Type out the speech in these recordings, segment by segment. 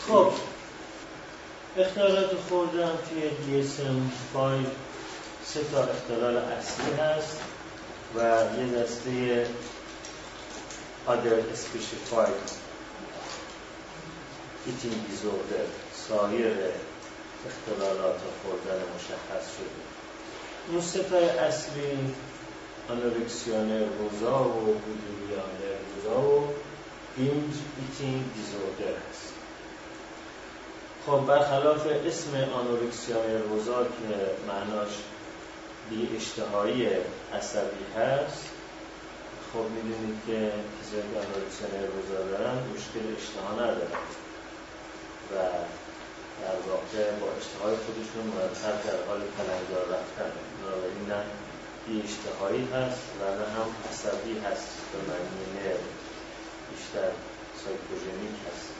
خب اختلالات خوردن توی DSM-5 سه تا اختلال اصلی هست و یه دسته other specified eating disorder، سایر اختلالات خوردن مشخص شده. اون سه تا اصلی آنورکسیا نروزا و بولیمیا نروزا و بینج ایتینگ دیزوردر هست. خب برخلاف اسم آنورکسیا نروزا که معناش بی اشتهایی عصبی هست، خب میدونید که کسایی که آنورکسیا نروزا دارن مشکل اشتها ندارن و در واقع با اشتهای خودشون مرتب در حال پلنگدار رفتن، بنابراین نه بی اشتهایی هست و نه هم عصبی هست، به معنی نرو بیشتر سایکوژنیک هست.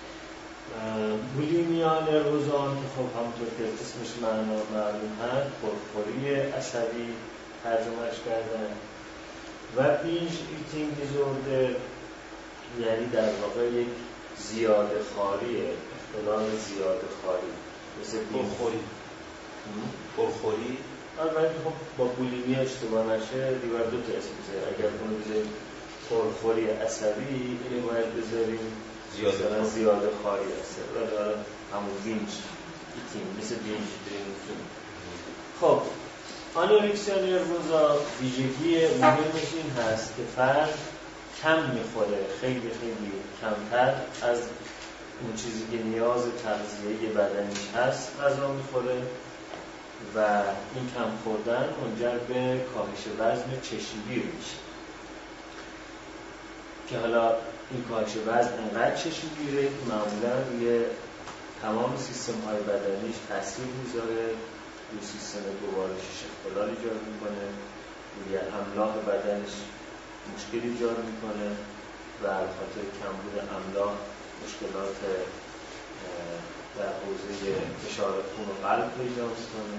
بولیمیا نروزا که خب همونطور که اسمش معلوم هست پرخوری عصبی ترجمهش کردن و بینج ایتینگ دیزوردر یعنی در واقع یک زیاده خواری، اختلال زیاده خواری مثل پرخوری. البته خب با بولیمیا اشتباه نشه دیگر دو تا اسم بذاریم، اگر اونو بذاریم پرخوری عصبی اینو باید بذاریم زیاده خواری عصبی و داره همون بینج ایتینگ مثل بینج درینکینگ. خب آنورکسیا نروزا ویژگی مهمش این هست که فرد کم میخوره، خیلی خیلی کمتر از اون چیزی که نیاز تغذیه‌ای بدنیش هست غذا میخوره و این کم خوردن منجر به کاهش وزن چشمگیر میشه که حالا این کاهش وزن انقدر چشمگیره که معمولا روی تمام سیستم های بدنیش تاثیر میذاره، روی سیستم گوارشش اختلال ایجاد میکنه، روی املاح بدنش مشکل ایجاد میکنه و خاطر کمبود املاح مشکلات در حوزه فشار خون و قلب پیدا میکنه،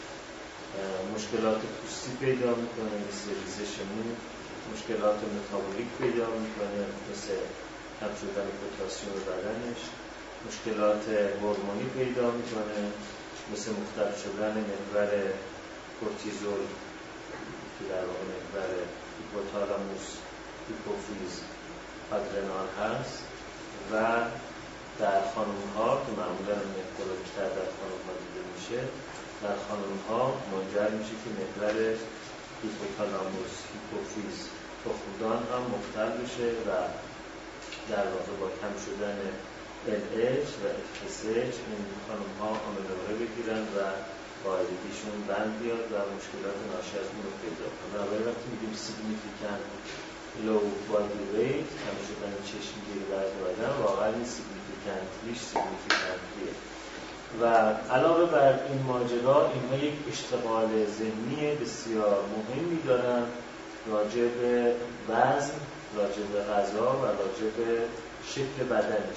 مشکلات پوستی پیدا میکنه مثل ریزش مو، مشکلات متابولیک پیدا میکنه مثل کم شدن پتاسیم بدنش، مشکلات هورمونی پیدا میکنه مثل مختل شدن محور کورتیزول که در واقع محور هیپوتالاموس، هیپوفیز، آدرنال هست و در خانم‌ها که معمولاً مقدار بیشتر در خانم‌ها دیده میشه، در خانم‌ها منجر میشه که محور هیپوتالاموس، هیپوفیز، تخمدان هم مختل بشه و در واقع با کم شدن LH و FSH این خانم‌ها آمنوره بگیرن و قاعدگیشون بند بیاد و مشکلات ناشی از اون رو پیدا کنن. بنابراین وقتی میگیم significant low body weight، کم شدن چشمگیر وزن بدن، واقعا این significantlyه و علاوه بر این ماجرا اینها یک اشتغال ذهنی بسیار مهمی دارن راجع به وزن، راجع به غذا و راجع به شکل بدنش.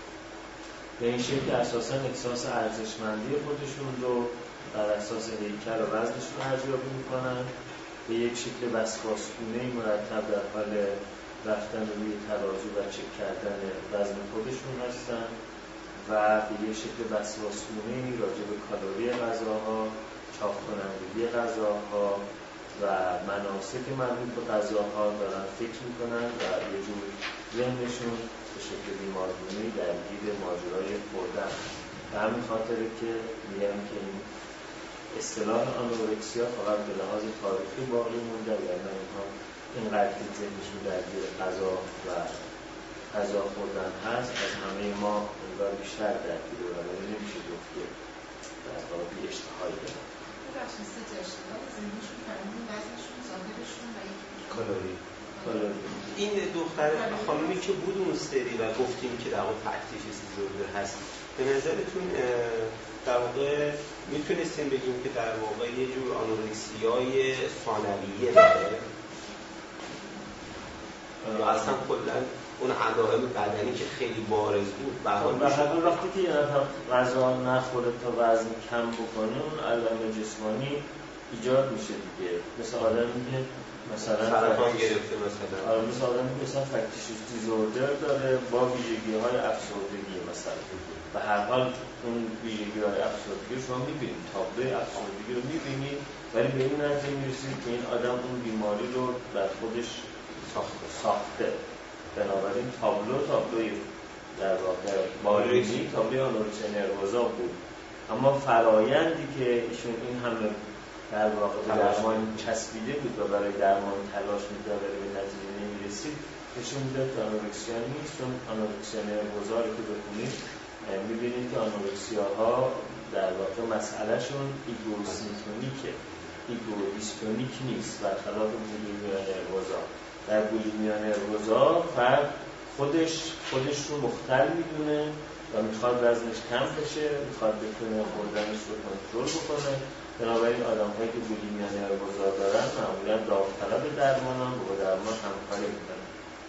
به این شکل اساساً احساس ارزشمندی خودشون رو بر اساس هیکل و وزنشون ارزیابی میکنن، به یک شکل وسواسگونه‌ای مرتب در حال رفتن روی ترازو و چک کردن وزن خودشون هستن و به یک شکل وسواسگونه‌ای راجع به کالری غذاها، چاق کنندگی غذاها و مناسک مربوط به غذاها دارن فکر میکنن و یه جور ذهنشون به شکل بیمارگونه‌ای درگیر ماجرای خوردن. به همین خاطره که میگم که این اصطلاح آنورکسیا فقط به لحاظ تاریخی باقی مونده و اینها اینقدر که ذهنشون درگیر غذا و غذا خوردن هست از همه ما انگار بیشتر درگیره و نمیشه گفت که در واقع بی اشتهایی دارن. ببخشید سه تا اشتغال ذهنشون فرمون وزنشون ظاهرشون و یک کالری. این دختر خانومی که بود اون سری و گفتیم که در واقع تکلیفش دیزوردر هست، به نظرتون در واقع میتونستیم بگیم که در واقع یه جور آنورکسیای ثانویه داره یا اصلا کلا اون علائم بدنی که خیلی بارز بود به حال وقتی که یه نفر غذا نخوره تا وزن کم بکنه اون علائم جسمانی ایجاد میشه دیگه، مثل آدمی که مثلا سرطان گرفته مثلا آدمی که مثلا فکتیشوس دیزوردر داره با ویژگی‌های افسردگی مثلا به هر حال اون ویژگی‌های افسردگی شما می‌بینید، تابلوی افسردگی رو می‌بینید، ولی به این نتیجه می‌رسید که این آدم اون بیماری رو در خودش ساخته. بنابراین تابلوی در واقع بالینی تابلوی آنورکسیا نروزا بود. اما فرایندی که ایشون این همه در واقع درمان چسبیده بود و برای درمان تلاش می‌کرد ولی به نتیجه نمی‌رسید، نشون میده که آنورکسیا نیست. چون آنورکسیا نروزا رو که بخونید می‌بینید که آنورکسیاها در واقع مسئلهشون ایگوسیمپتومیکه، ایگودیستونیک نیست، برخلاف بولیمیا نروزا. در بولیمیا نروزا فرد خودش رو مختل میدونه و میخواد وزنش کم بشه، میخواد بتونه خوردنش رو کنترل بکنه. بنابراین آدم‌هایی که بولیمیا نروزا دارن معمولا داوطلب درمانن و با درمان همکاری میکنن.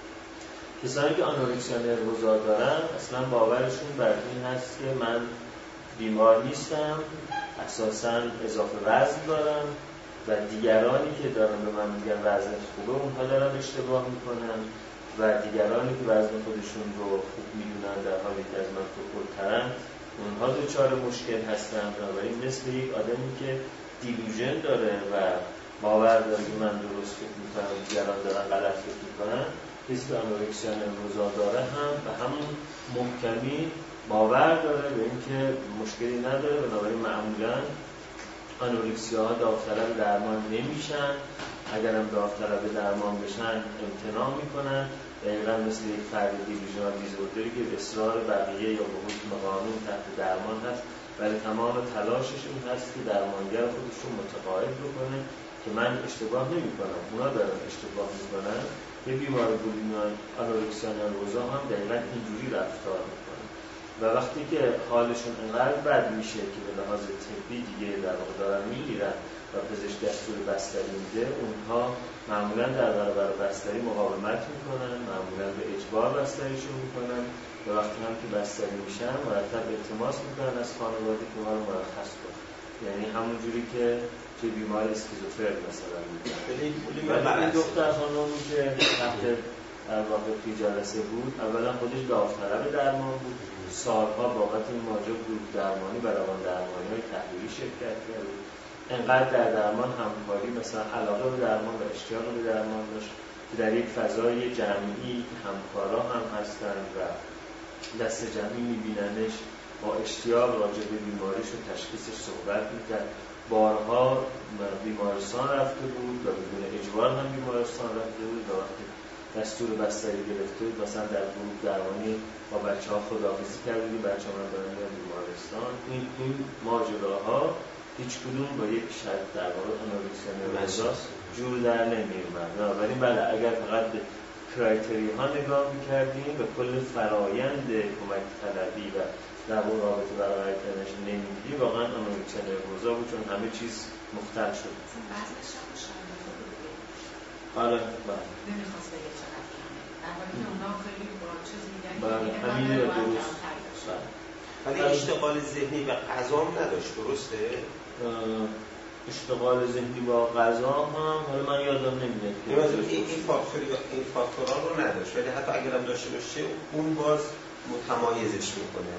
کسانی که آنورکسیا نروزا دارن اصلا باورشون بر این هست که من بیمار نیستم، اساساً اضافه وزن دارم و دیگرانی که دارن به من میگن وزنت خوبه اونها دارن اشتباه میکنن و دیگرانی که وزن خودشون رو خوب میدونن در حالی که از من خوب‌ترن اونها دچار مشکل هستن. بنابراین مثل یک آدمی که دیلوژن داره و باور داره که من درست فکر میکنم و دیگران دارن غلط فکر میکنن، کسی که آنورکسیا نروزا داره هم به همون محکمی باور داره به اینکه مشکلی نداره. بنابراین معمولاً آنورکسیاها داوطلب درمان نمیشن، اگرم داوطلب درمان بشن امتناع میکنن، دقیقاً مثل یک فرد دیلوژنال دیزوردری که اصرار بقیه یا به حکم قانون تحت درمان هست ولی تمام تلاشش این هست که درمانگر خودش رو متقاعد بکنه که من اشتباه نمیکنم، اونا دارن اشتباه میکنن. یه بیمار بولیمیا آنورکسیا نروزا هم دقیقاً اینجوری رفتار میکنه و وقتی که حالشون انقدر بد میشه که به لحاظ طبی دیگه در واقع دارن میگیرن و پزشک دستور بستری میده، اونها معمولا در برابر بستری مقاومت میکنن، معمولا به اجبار بستریشون میکنن و وقتی هم که بستری میشن مرتب التماس میکنن از خانواده که ما رو مرخص کن. یعنی همون جوری که توی بیمار اسکیزوفرن مثلا میگن. ولی این دختر خانومی که تحت در واقع توی جلسه بود، اولا خودش داوطلب درمان بود، سالها بابت این ماجرا گروپ درمانی و روان درمانی‌های تحلیلی شرکت کرد. انقدر در درمان همکاری مثلا علاقه به درمان و اشتیاق به درمان داشت که در یک فضای جمعی همکارا هم هستند و دست جمعی می‌بیننش، با اشتیاق راجع به بیماریش و تشخیصش صحبت می‌کرد. بارها بیمارستان رفته بود و بدون اجبار هم بیمارستان رفته بود و وقتی دستور بستری گرفته بود مثلا در گروه درمانی با بچه‌ها خداحافظی کرده بود، بچه‌ها من دارن میرن بیمارستان. این ماجراها هیچ کدوم با یک شرط در واقع آنورکسیا نروزا جور در نمی‌اومد. بنابراین بله اگر فقط به کرایتری ها نگاه می‌کردیم و کل فرایند کمک طلبی و در اون رابطه برقرار کردنش نمی‌دیدیم، واقعا آنورکسیا نروزا بود چون همه چیز مختل شد. بعضیش هم شامل بود. آره نمی‌خواست بگه چقدر کمه. در حالی که اونا خیلی با چیز میگن که همین درست. ولی اشتغال ذهنی و غذا هم نداشت، درسته؟ اشتغال ذهنی با غذا هم حالا من یادم نمیاد که این فاکتورها رو نداشت، ولی حتی اگرم داشته باشه اون باز متمایزش میکنه.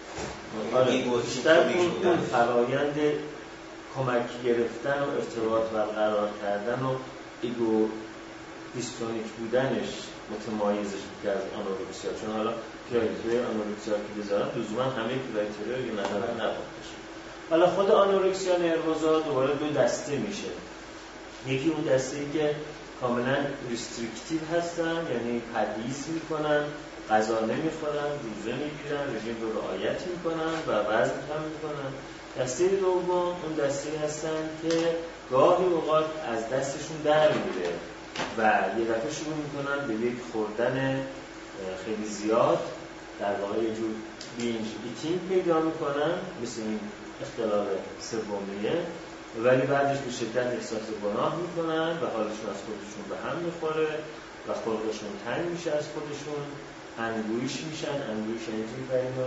بیشتر اون فرایند کمک گرفتن و ارتباط برقرار کردن و ایگو دیستونیک بودنش متمایزش می‌کرد از آنورکسیا. چون حالا کرایتری آنورکسیا که بذارن لزوما همه کرایتریا رو ندارن نباشه. حالا خود آنورکسیا نروزا دوباره دو دسته میشه. یکی اون دسته‌ای که کاملا ریستریکتیو هستن، یعنی پرهیز میکنن، غذا نمیخورن، روزه میگیرن، رژیم رو رعایت میکنن و وزن کم میکنن. دسته دوم اون دسته‌ای هستن که گاهی اوقات از دستشون در میره و یه دفعه شروع میکنن به یک خوردن خیلی زیاد، در واقع یه جور بینج ایتینگ پیدا میکنن، مثل این اختلال سومیه، ولی بعدش به شدت احساس گناه میکنن و حالشون از خودشون به هم میخوره و خلقشون تنگ میشه از خودشون، انگویش میشن. انگویش یعنی چی فرینو؟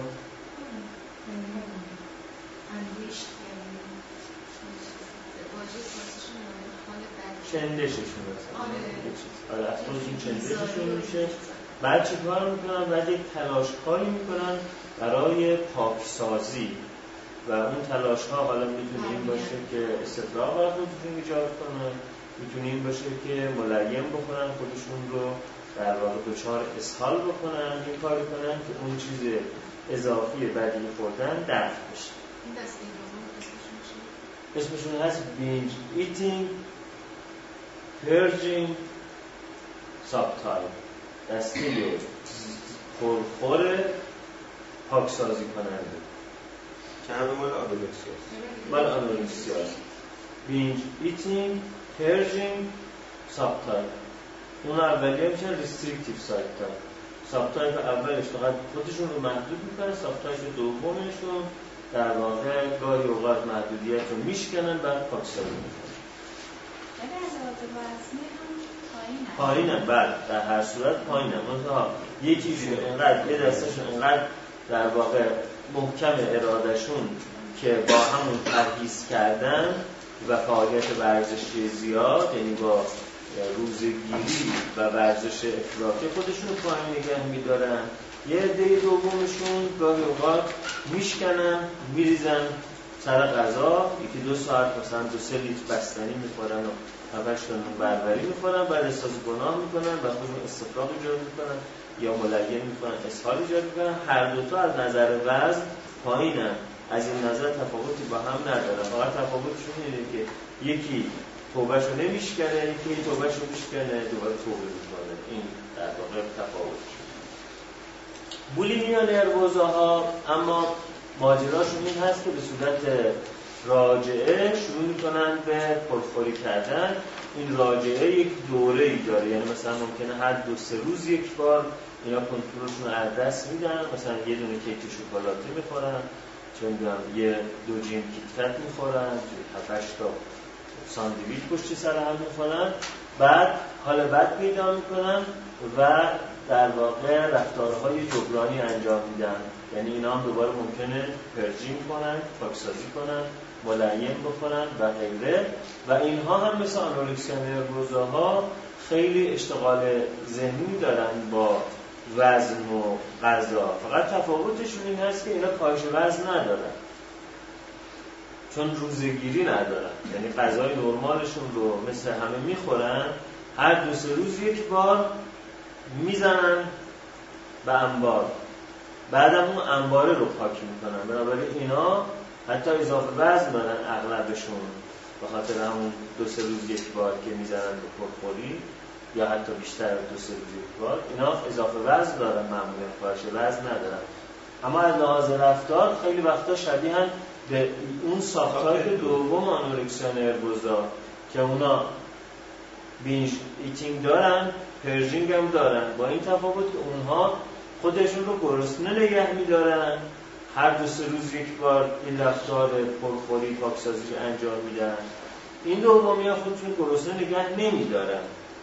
انگویش یعنی واژه سازشون حال بد چندششون مثلا آره از خودشون چندششون میشه. بعد چه کار میکنن؟ بعد یک تلاش کاری میکنن برای پاکسازی و اون تلاش ها حالا میتونه این باشه که استفراغ برای خودشون ایجاد کنه، میتونه این باشه که ملایم بکنن خودشون رو در واقع دچار اسهال بکنن، این کاری کنن که اون چیز اضافی بدی خوردن دفع بشه. این دسته دوم اسمشون هست بینج ایتینگ پرجینگ سابتایپ، دسته پرخور پاکسازی کننده که همه مال آنورکسیاست. مال آنورکسیاست. بینج ایتینگ پرجینگ سابتایپ. اون اولیه میشن ریستریکتیو سابتایپ. سابتایپ اولش فقط خودشون رو محدود میکنن، سابتایپ دومشون در واقع گاهی اوقات محدودیت رو میشکنن بعد پاکسازی میکنن. ولی از لحاظ وزنی هم پایینن. بله در هر صورت پایینن. منتها یکیشون اینقدر یه دستشون اینقدر در واقع محکم ارادهشون که با همون پرهیز کردن و فعالیت ورزشی زیاد، یعنی با روزگیری و ورزش افراطی خودشون رو پایین نگه میدارن. یه عده دومشون گاهی اوقات میشکنن میریزن سر غذا، یکی 2 ساعت مثلا 2-3 لیتر بستنی میخورن و 7-8 تا نون بربری میخورن، بعد احساس گناه میکنن و خودشون استفراغ ایجاد میکنن یا ملیم میکنن، اسهال ایجاد میکنن. هر دوتا از نظر وزن پایینن، از این نظر تفاوتی با هم ندارن. فقط تفاوتشون اینه که یکی توبهشو نمیشکنه، یکی توبهشو میشکنه دوباره توبه میکنه. این در واقع تفاوتش. بولیمیا نروزاها اما ماجراشون این هست که به صورت راجعه شروع میکنن به پرخوری کردن. این راجعه یک دوره‌ای داره، یعنی مثلا ممکنه هر 2-3 روز یک بار اینا کنترلشون رو از دست میدن، مثلا یه دونه کیک شکلاتی میخورن، چون یه 2 جیم کیتکت میخورن، 7-8 تا ساندویچ پشت سر هم میخورن، بعد حال بد پیدا میکنن و در واقع رفتارهای جبرانی انجام میدن. یعنی اینا هم دوباره ممکنه پرجینگ کنن، پاکسازی کنن، ملایم بکنن و غیره. و اینها هم مثل آنورکسیا نروزاها خیلی اشتغال ذهنی دارن با وزن و غذا، فقط تفاوتشون این هست که اینا کاهش وزن ندارن چون روزگیری ندارن، یعنی غذای نرمالشون رو مثل همه میخورن، هر 2-3 روز یک بار میزنن به انبار، بعدم اون انباره رو پاک میکنن. بنابراین اینا حتی اضافه وزن دارن اغلبشون به خاطر همون 2-3 روز یک بار که میزنن به پرخوری، یا حتی بیشتر 2-3 روز یک بار. اینا اضافه وزن دارن، معمولا کاهش وزن ندارن. اما از لحاظ رفتار خیلی وقتا شبیهن به اون ساختار دوم آنورکسیا نروزا که اونا بینج ایتینگ دارن، پرژینگ هم دارن، با این تفاوت که اونها خودشون رو گرسنه نگه میدارن، هر 2-3 روز یک بار این رفتار پرخوری پاکسازی رو انجام میدن. این دومی ها خودشون گرسنه نگه نمیدارن،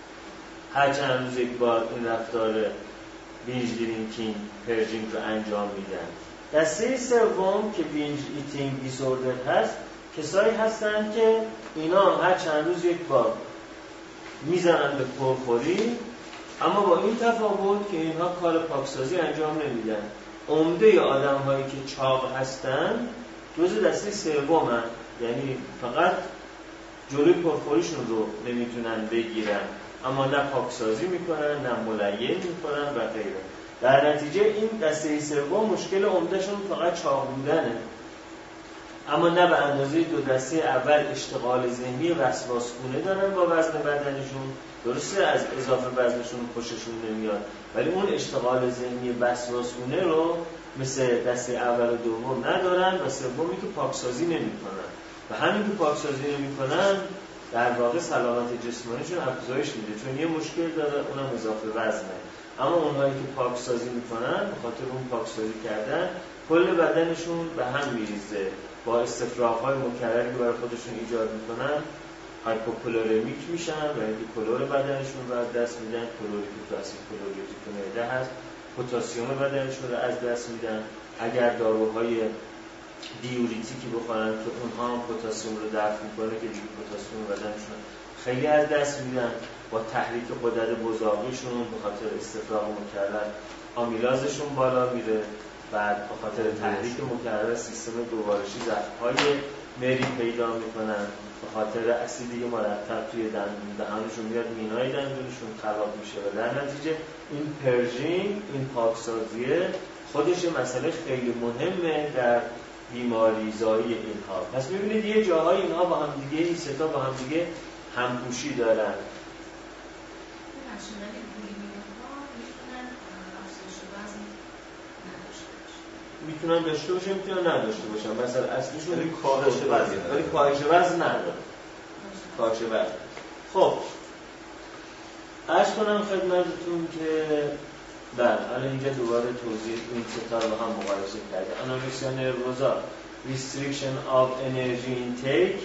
هر چند روز یک بار این رفتار بینج درینکینگ پرژینگ رو انجام میدن. دسته سوم که بینج ایتینگ دیسوردر هست، کسایی هستن که اینا هر چند روز یک بار میزنن به پرخوری، اما با این تفاوت که اینها کار پاکسازی انجام نمیدن. عمده آدم هایی که چاق هستن جزء دسته سومن، یعنی فقط جلوی پرخوریشون رو نمیتونن بگیرن، اما نه پاکسازی میکنن نه ملایم میکنن و غیره. در نتیجه این دسته سوم مشکل عمدهشون فقط چاق بودنه، اما نه به اندازه 2 دسته اول اشتغال ذهنی وسواسگونه دارن با وزن بدنشون. درسته از اضافه وزنشون خوششون نمیاد، ولی اون اشتغال ذهنی وسواسگونه رو مثل دسته اول و دوم ندارن و سومی که پاکسازی نمیکنن. و همین که پاکسازی نمیکنن در واقع سلامت جسمانیشون افزایش میده، چون یه مشکل داره، اونم اضافه وزنه. اما اونهایی که پاکسازی میکنن به خاطر اون پاکسازی کردن کل بدنشون به هم میریزه، با استفراغ‌های مکرری که برای خودشون ایجاد میکنن هایپوکالوریمیک میشن و اینکه کلور بدنشون رو از دست میدن، کلوری که تو اسید کلوری تو معده هست، پتاسیم بدنشون رو از دست میدن. اگر داروهای دیوریتیکی بخورن که اونها هم پتاسیم رو دفع میکنه که دیگه پتاسیم بدنشون خیلی از دست میدن. با تحریک غدد بزاقیشون به خاطر استفراغ مکرر آمیلازشون بالا میره بعد به خاطر تحریک مکرر سیستم گوارشی زخم‌های مری پیدا میکنن، به خاطر اسیدی مرتب توی دهانشون میاد، مینای دندونشون خراب میشه و در نتیجه این پرژینگ، این پاکسازیه خودش مسئله خیلی مهمه در بیماری زایی اینها. پس میبینید یه جاهای اینها با هم دیگه، این سه تا با هم دیگه همپوشی دارن. میتونن داشته باشه، میتونن نداشته باشن. مثلا اصلیشون کاهش وزن، ولی کاهش وزن نداره. کاهش وزن. خب عرض کنم خدمتتون که الان اینجا دوباره توضیح این ستا رو هم مقایسه کرده. آنورکسیا نروزا restriction of energy intake،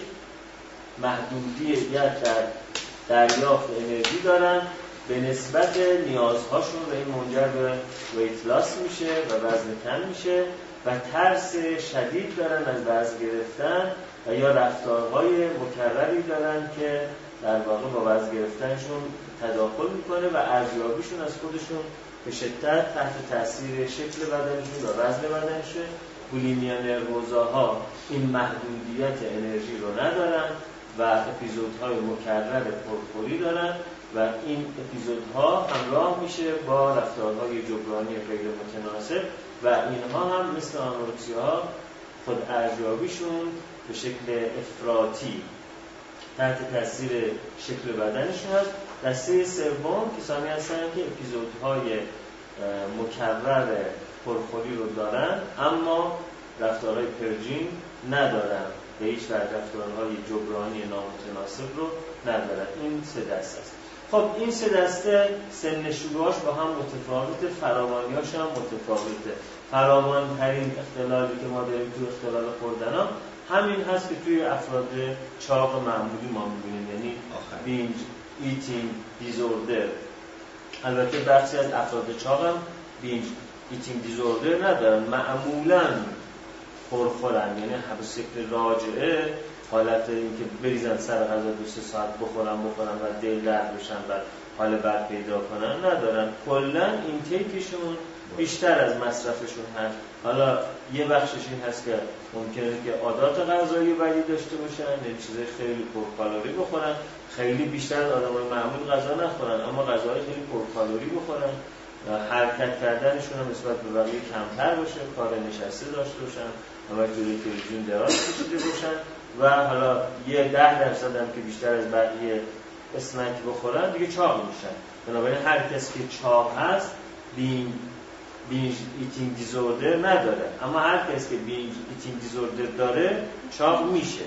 محدودیت در دریافت انرژی دارن به نسبت نیازهاشون و این منجر به ویت لاس میشه و وزن کم میشه و ترس شدید دارن از وزن گرفتن و یا رفتارهای مکرری دارن که در واقع با وزن گرفتنشون تداخل میکنه و ارزیابیشون از خودشون به شدت تحت تاثیر شکل بدنشون و وزن بدنشون. بولیمیا نروزاها این محدودیت انرژی رو ندارن و اپیزودهای مکرر پرخوری دارن و این اپیزودها همراه میشه با رفتارهای جبرانی غیر متناسب و اینها هم مثل آنورکسیاها خود ارزیابیشون به شکل افراطی تحت تاثیر شکل بدنشون هست. دسته سوم کسانی هستن که اپیزودهای مکرر پرخوری رو دارن اما رفتارهای پرژینگ ندارن و هیچ رفتارهای جبرانی نامتناسب رو ندارن. این سه دسته است. خب این سه دسته سن شروعاش با هم متفاوته، فراوانیاش هم متفاوته. فراوان ترین اختلالی که ما داریم توی اختلال خوردن ها همین هست که توی افراد چاق معمولی ما می‌بینیم، یعنی بینج ایتینگ دیزوردر. البته بخشی از افراد چاق هم بینج ایتینگ دیزوردر ندارن، معمولاً پرخورن، یعنی حبس شکل راجعه، حالت اینکه بریزن سر غذا 2-3 ساعت بخورن و دل درد بشن و حال بد پیدا کنن ندارن. کلا اینتیکشون بیشتر از مصرفشون هست. حالا یه بخشش این هست که ممکنه که عادات غذایی بدی داشته باشن، یعنی چیزای خیلی پرکالری بخورن، خیلی بیشتر از آدمای معمول غذا نخورن اما غذاهای خیلی پرکالری بخورن، حرکت کردنشون هم نسبت به بقیه کمتر باشه، کار نشسته داشته باشن، اما جلوی تلویزیون دراز کشیده باشن و حالا یه 10% هم که بیشتر از بقیه اسنک بخورن دیگه چاق میشن. بنابراین هر کسی که چاق هست بینج ایتینگ دیزوردر نداره، اما هر کسی که بینج ایتینگ دیزوردر داره چاق میشه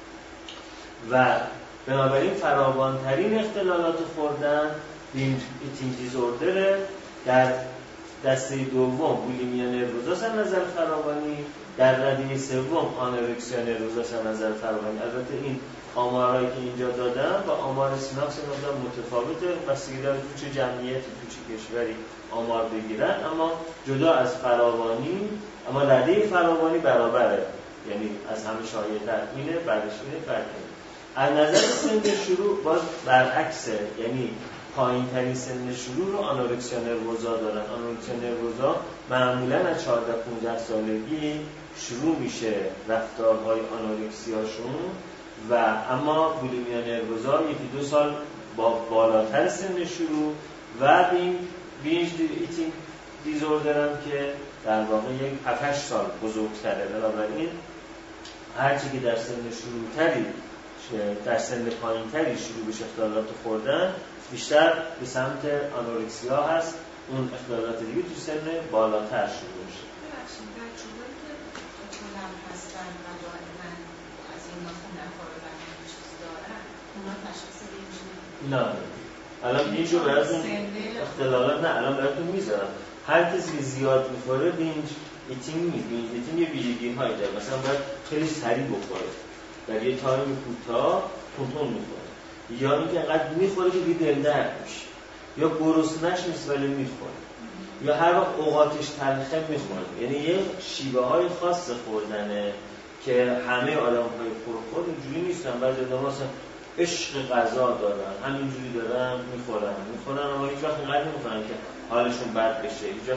و بنابراین فراوانترین اختلالات خوردن بینج ایتینگ دیزوردر. در دسته دوم بولیمیا نروزا از نظر فراوانی، در رده سوم آنورکسیا نروزا از نظر فراوانی. البته این آمارهایی که اینجا دادم با آمار سیناپس نظر متفاوته، بستگی داره تو چه جمعیتی تو چه کشوری آمار بگیرن، اما جدا از فراوانی، اما رده فراوانی برابره، یعنی از همه شایع‌تر اینه، بعدش اینه، بعد اینه. از نظر سن شروع باز برعکسه، یعنی پایین ترین سن شروع رو آنورکسیا نروزا دارن. آنورکسیا نروزا معمولاً از 14-15 سالگی شروع میشه رفتارهای آنورکسیاشون و اما بولیمیا نروزا 1-2 سال با بالاتر سن شروع و بینج ایتینگ دیزوردر هم که در واقع 7-8 سال بزرگتره. بنابراین هرچی که در سن شروعتری در سن پایینتری شروع بشه اختلالات خوردن بیشتر به سمت آنورکسیا هست، اون اختلالات دیگه تو سن بالاتر شروع میشه. ببخشید بچه‌هایی که طولم هستن و دائما از این ناخن نخوردن چیز دارن اونا تشخیص بینج نه الان بینج رو براتون اختلالات نه الان براتون میذارم. هر کسی که زیاد میخوره بینج ایتینگ یه ویژگی هایی داره. مثلا باید خیلی سریع بخوره، در یه تایم کوتاه تون میخوره، یا اینکه انقدر میخوره که دیگه دل درد میشه، یا گرسنه‌اش نیست ولی میخوره، یا هر وقت اوقاتش تلخه میخوره. یعنی یه شیوه های خاص خوردنه که همه آدم‌های پرخور اینجوری نیستن. بعضی آدم‌ها مثلا عشق غذا دارن، همینجوری دارن میخورن اما هیچ وقت اینقدر نمیخورن که حالشون بد بشه، هیچ وقت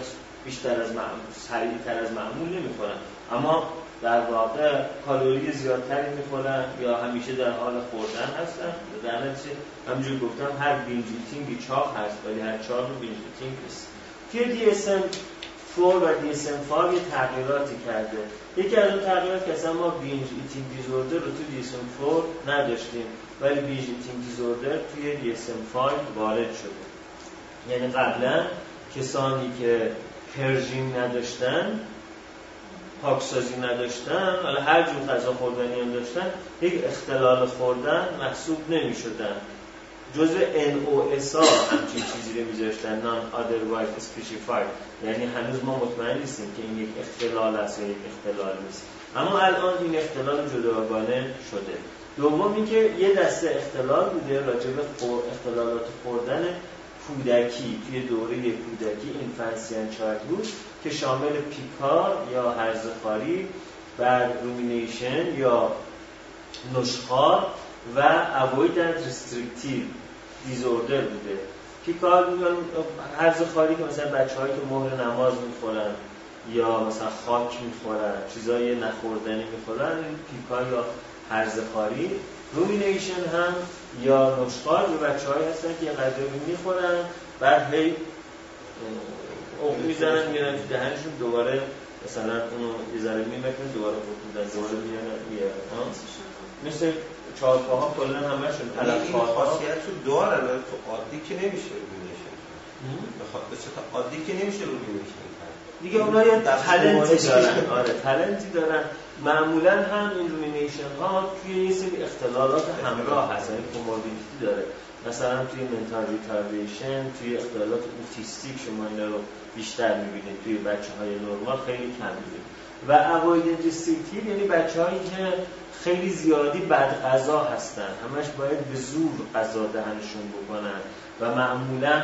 بیشتر از معمول، سریعتر از معمول نمیخورن، اما در واقع کالری زیادتری میخورن یا همیشه در حال خوردن هستن. در نتیجه همونجور گفتم هر بینج ایتینگی چاق هست ولی هر چاق بینج ایتینگ نیست. توی DSM-4 و DSM-5 یه تغییراتی کرده. یکی از اون تغییرات که اصلا ما بینج ایتینگ دیزوردر رو توی DSM-4 نداشتیم ولی بینج ایتینگ دیزوردر توی DSM-5 وارد شده. یعنی قبلا کسانی که پرژین نداشتن، پاکسازی نداشتن، حالا هر جور غذا خوردنی هم داشتن، یک اختلال خوردن محسوب نمی شدن. جزء NOSA همچین چیزی رو میذاشتن، non otherwise specified، یعنی هنوز ما مطمئن نیستیم که این یک اختلال است یا یک اختلال نیست، اما الان این اختلال جداگانه شده. دوم اینکه یه دسته اختلال بوده راجع به اختلالات خوردن کودکی توی دوره کودکی اینفانسیان چایلدهود که شامل پیکار یا هرزخواری، بعد رومینیشن یا نشخوار و avoidant restrictive disorder بوده. پیکار هرزخواری که مثلا بچه‌هایی که مهر نماز میخورن یا مثلا خاک میخورن، چیزای نخوردنی میخورن، این پیکار یا هرزخواری. رومینیشن هم یا نشخوار به بچه‌هایی هستن که یه غذایی میخورن بعد هی اوق میزنن میرن تو دهنشون، دوباره مثلا اونو یه ذره میمکنن دوباره خوب میدن، دوباره میارن مثل چهارپاها کلا همشون این خاصیت رو داره تو عادی که نمیشه رومینیشن به صورت عادی که نمیشه رومینیشن دیگه اونا یه تالنتی دارن. آره تالنتی دارن. معمولا هم این رومینیشن ها توی یه سری اختلالات همراه هست، یعنی کوموربیدیتی داره. مثلا توی منتال ریتاردیشن، توی اختلالات اوتیستیک شما اینا رو بیشتر میبینید، توی بچه‌های نرمال خیلی کم میبینید. و اوایدنت ریستریکتیو یعنی بچه‌هایی که خیلی زیادی بد غذا هستن، همش باید به زور غذا دهنشون بکنن و معمولاً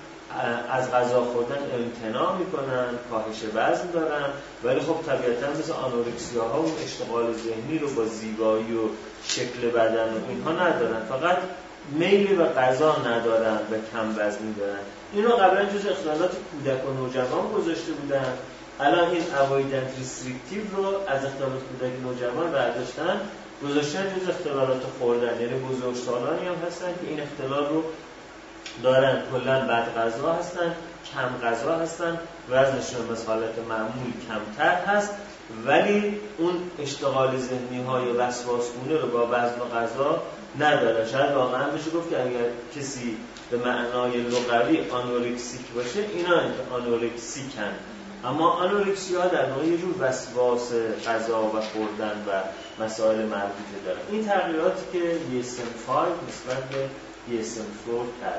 از غذا خوردن امتناع میکنن، کاهش وزن دارن، ولی خب طبیعتاً مثل آنورکسیا ها اون اشتغال ذهنی رو با زیبایی و شکل بدن و اینها ندارن، فقط میل به غذا ندارن و کم وزنی دارن. اینو قبلا جز اختلالات کودک و نوجوان گذاشته بودن، الان این اوایدنت ریستریکتیو رو از اختلالات کودک و نوجوان برداشتن گذاشتن جز اختلالات خوردن. یعنی بزرگسالانی هم هستن که این اختلال رو دارن، کلا بد غذا هستن، کم غذا هستن، وزنشون از حالت معمول کمتر هست، ولی اون اشتغال ذهنی ها یا وسواسگونه رو با وزن و غذا نداره. شاید واقعا بشه گفت که اگر کسی به معنای لغوی آنورکسیک باشه، اینا آنورکسیکن، اما آنورکسیا در واقع یه جور وسواس غذا و خوردن و مسائل مربوطه داره. این تغییراتی که DSM-5 نسبت به DSM-4 کرد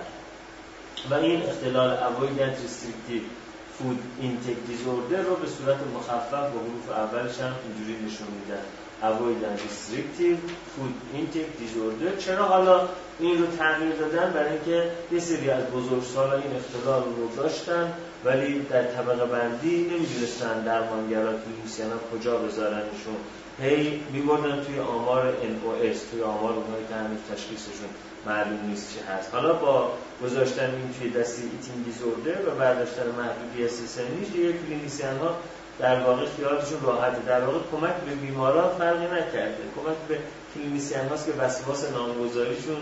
و این اختلال avoidant restrictive food intake disorder رو به صورت مخفف با حروف اولش هم اینجوری نشون میدن، avoidant restrictive food intake disorder. چرا حالا این رو تغییر دادن؟ برای اینکه یه سری از بزرگسالان این اختلال رو داشتن ولی در طبقه بندی نمیدونستن درمانگرا کلینیسیان ها کجا بذارنشون، هی میبردن توی آمار NOS، توی آمار اونهایی که هنوز تشخیصشون معلوم نیست چه هست. حالا با گذاشتن این توی دسته ایتینگ دیزوردر و برداشتن محدودیت سنیش، دیگه کلینیسیان ها در واقع خیالشون راحته. در واقع کمک به بیماران فرقی نکرده، کمک به کلینیسیان هاست که وسواس نامگذاریشون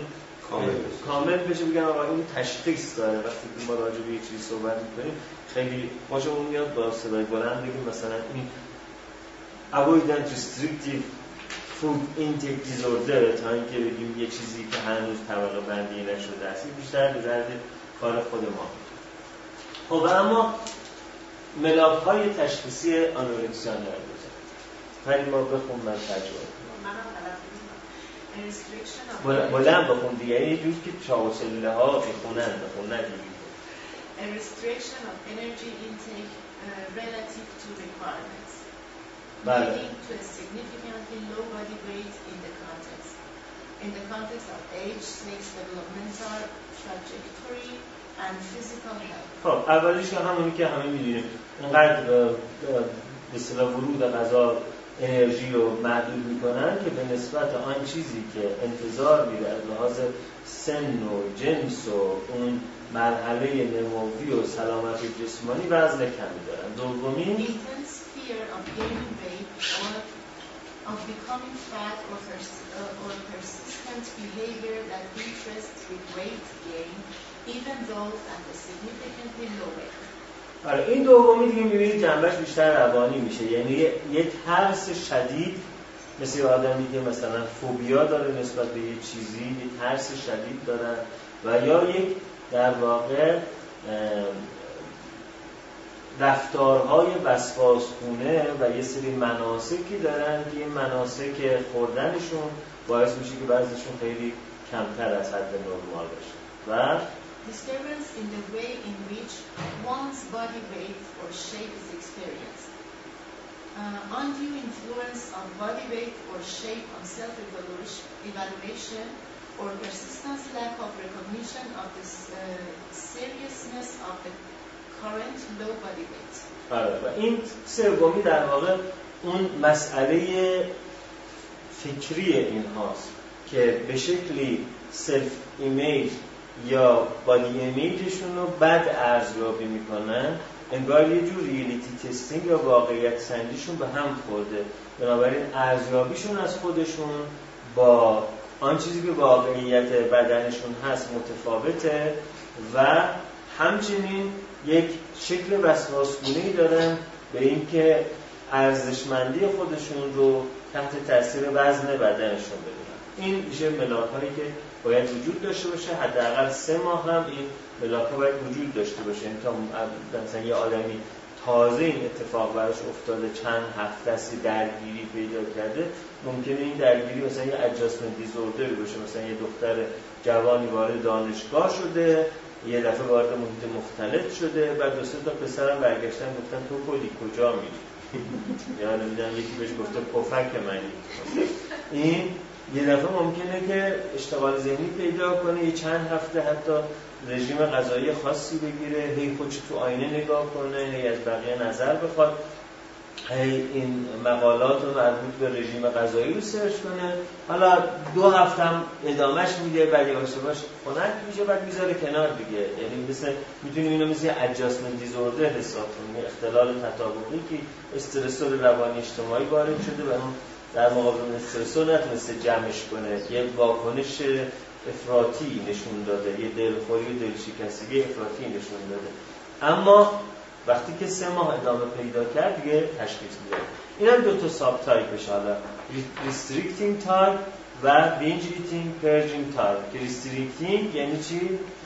کامل بشه، بگن آقا این تشخیص داره. وقتی که ما راجع به یه چیزی صحبت می‌کنیم خیلی خوشمون میاد با صدای بلند بگیم مثلا این avoidant restrictive food intake disorder، تا اینکه بگیم یه چیزی که هنوز طبقه بندی نشده است، بیشتر به درد کار خود ما. خب اما ملاک‌های تشخیصی آنورکسیا نرگوزه خیلی ما بخون من تجربه بلند بخون دیگه، یه جوز که چاوسله ها بخونن دیگه. A restriction of energy intake relative to requirements, leading to a significantly low body weight in the context of age, sex, developmental trajectory and physical health. خب اولیش که همونی که همه میدونیم، اینقدر به اصطلاح ورود غذا انرژی رو محدود میکنن که به نسبت آن چیزی که انتظار میره از لحاظ سن و جنس و اون مرحله نموی و سلامت جسمانی وزن کمی دارن. دومین intense fear of gaining weight or of becoming fat or persistent behavior that interests with weight gain even though at a significantly low rate. آره این دومی دیگه می‌بینید جنبش بیشتر روانی میشه، یعنی یک ترس شدید مثل آدمی که مثلا فوبیا داره نسبت به یک چیزی، یک ترس شدید دارن و یا یک در واقع رفتارهای وسواسگونه و یه سری مناسکی دارن که این مناسک خوردنشون باعث میشه که بعضیشون خیلی کمتر از حد نرمال بشه. و disturbance in the way in which one's body weight or shape is experienced. Undue influence of body weight or shape on self-evaluation or persistent lack of recognition of the seriousness of the current low body weight. و این سومی در واقع اون مسئله فکری این هاست که به شکلی سلف ایمیج یا بادی ایمیجشون رو بد ارزیابی میکنن، انگار یه جور ریالیتی تستینگ یا واقعیت سنجیشون به هم خورده، بنابراین ارزیابیشون از خودشون با آن چیزی که واقعیت بدنشون هست متفاوته و همچنین یک شکل وسواسگونه‌ای دارن به اینکه ارزشمندی خودشون رو تحت تاثیر وزن بدنشون ببینن. این میشه ملاک‌هایی که باید وجود داشته باشه، حداقل 3 ماه هم این ملاک‌ها باید وجود داشته باشه. این تا مثلا یه آدمی تازه این اتفاق براش افتاده چند هفته است درگیری پیدا کرده، ممکنه این درگیری مثلا یه ادجاستمنت دیزوردر باشه، مثلا یه دختر جوانی وارد دانشگاه شده، یه دفعه وارد محیط مختلط شده، بعد 2-3 تا پسرم برگشتن گفتن تو کلی کجا میری؟ یا نمیدونم یکی بهش گفته پفک منی. این یه دفعه ممکنه که اشتغال ذهنی پیدا کنه، یه چند هفته حتی رژیم غذایی خاصی بگیره، هی خودش تو آینه نگاه کنه، هی از بقیه نظر بخواد، هی این مقالات رو مربوط به رژیم غذایی رو سرچ کنه، حالا 2 هفته هم ادامهش میده، بعد یواش یواش خنک میشه، بعد میذاره کنار دیگه. یعنی مثل میتونیم اینو مثل ادجاستمنت دیزوردر حساب کنیم، اختلال تطابقی که استرسور روانی اجتماعی وارد شده و اون در مقابل استرسور نتونسته جمعش کنه، یه واکنش افراطی نشون داده، یه دلخوری و دلشکستگی افراطی نشون داده. اما وقتی که 3 ماه ادامه پیدا کرد دیگه تشخیص میده. این هم 2 تا ساب تایپش، حالا restricting type و binge eating purging type. که restricting یعنی چی؟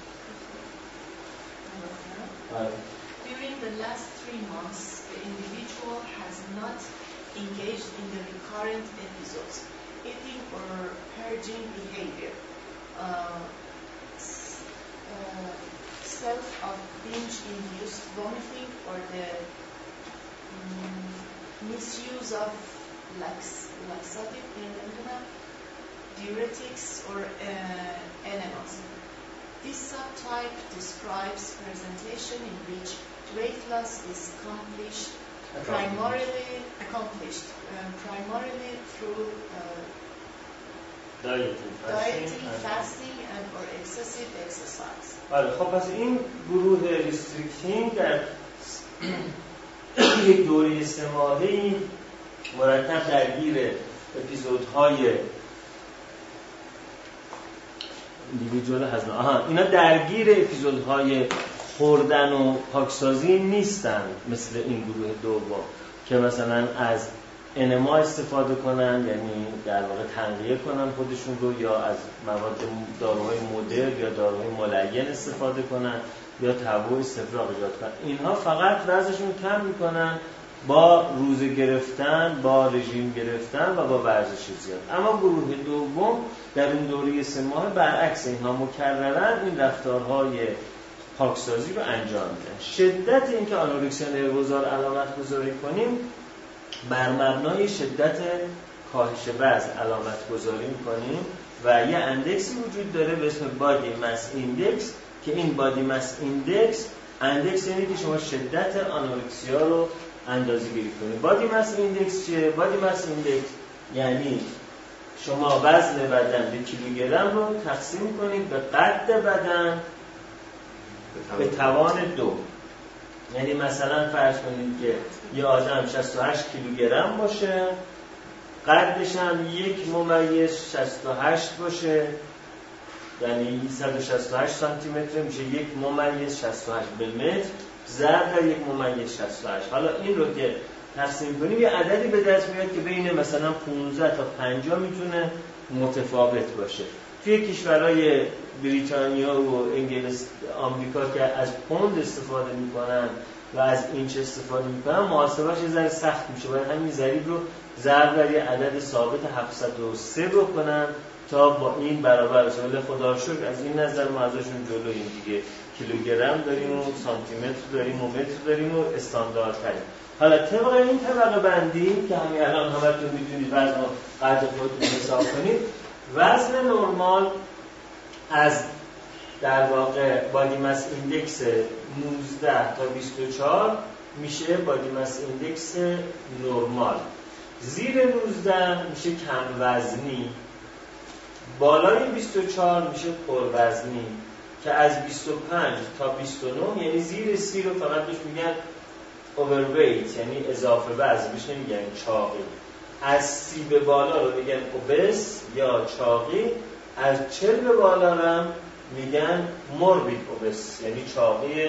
During the last 3 months, the individual has not engaged in the recurrent episodes, eating or purging behavior, self of binge-induced vomiting or the misuse of laxative, diuretics or enemas. This subtype describes presentation in which weight loss is primarily through dieting, fasting and or excessive exercise. خب پس این گروه ریستریکتینگ در یک دوره 3 ماهه‌ای مرتب درگیر اپیزودهای individual هزینه اینا درگیر اپیزودهای خوردن و پاکسازی نیستن، مثل این گروه دوم که مثلا از انما استفاده کنن، یعنی در واقع تنقیه کنن خودشون رو، یا از مواد داروهای مدر یا داروهای ملین استفاده کنن یا تبع استفراغ ایجاد کنن. اینها فقط وزنشون کم میکنن با روزه گرفتن، با رژیم گرفتن و با ورزش زیاد. اما گروه دوم در این دوره 3 ماه برعکس اینها مکررن این رفتارهای پاکسازی رو انجام میدن. شدت اینکه آنورکسیا نروزا علامت گذاری کنیم بر مبنای شدت کاهش وزن علامت گذاری میکنیم و یه اندکسی وجود داره به اسم بادی مس ایندکس که این بادی مس ایندکس یعنی که شما شدت آنورکسیا رو اندازه‌گیری کنید. بادی مس ایندکس چیه؟ بادی مس ایندکس یعنی شما وزن بدن به کیلوگرم رو تقسیم کنید به قد بدن به توان 2. یعنی مثلا فرض کنید که یه آدم 68 کیلوگرم باشه، قدش هم 1.68 باشه، یعنی 168 سانتی متر میشه 1.68 به متر ضرب در 1.68. حالا این رو که تقسیم کنیم یه عددی به دست میاد که بین مثلا 15 تا 50 میتونه متفاوت باشه. توی کشورهای بریتانیا و انگلیس، آمریکا که از پوند استفاده میکنن و از اینچ استفاده میکنن، محاسبهش یه ذره سخت میشه. باید همین ضریب رو ضرب در یه عدد ثابت 703 بکنن تا با این برابر بشه. ولی خدا رو شکر از این نظر ما ازشون جلوییم دیگه. کیلوگرم داریم و سانتی متر داریم و متر داریم و استاندارد تریم. حالا طبق این طبقه بندی که همین الان همتون میتونید وزن و قد خودتون حساب کنید، وزن نرمال از در واقع بادی مس ایندکس 19 تا 24 میشه بادی مس ایندکس نرمال. زیر 19 میشه کم وزنی، بالای 24 میشه پر وزنی که از 25 تا 29 یعنی زیر 30 رو فقط بهش میگن overweight یعنی اضافه وزن، بهش نمیگن چاقی. از 30 به بالا رو میگن obese یا چاقی، از 40 به بالا هم میگن morbid obese یعنی چاقی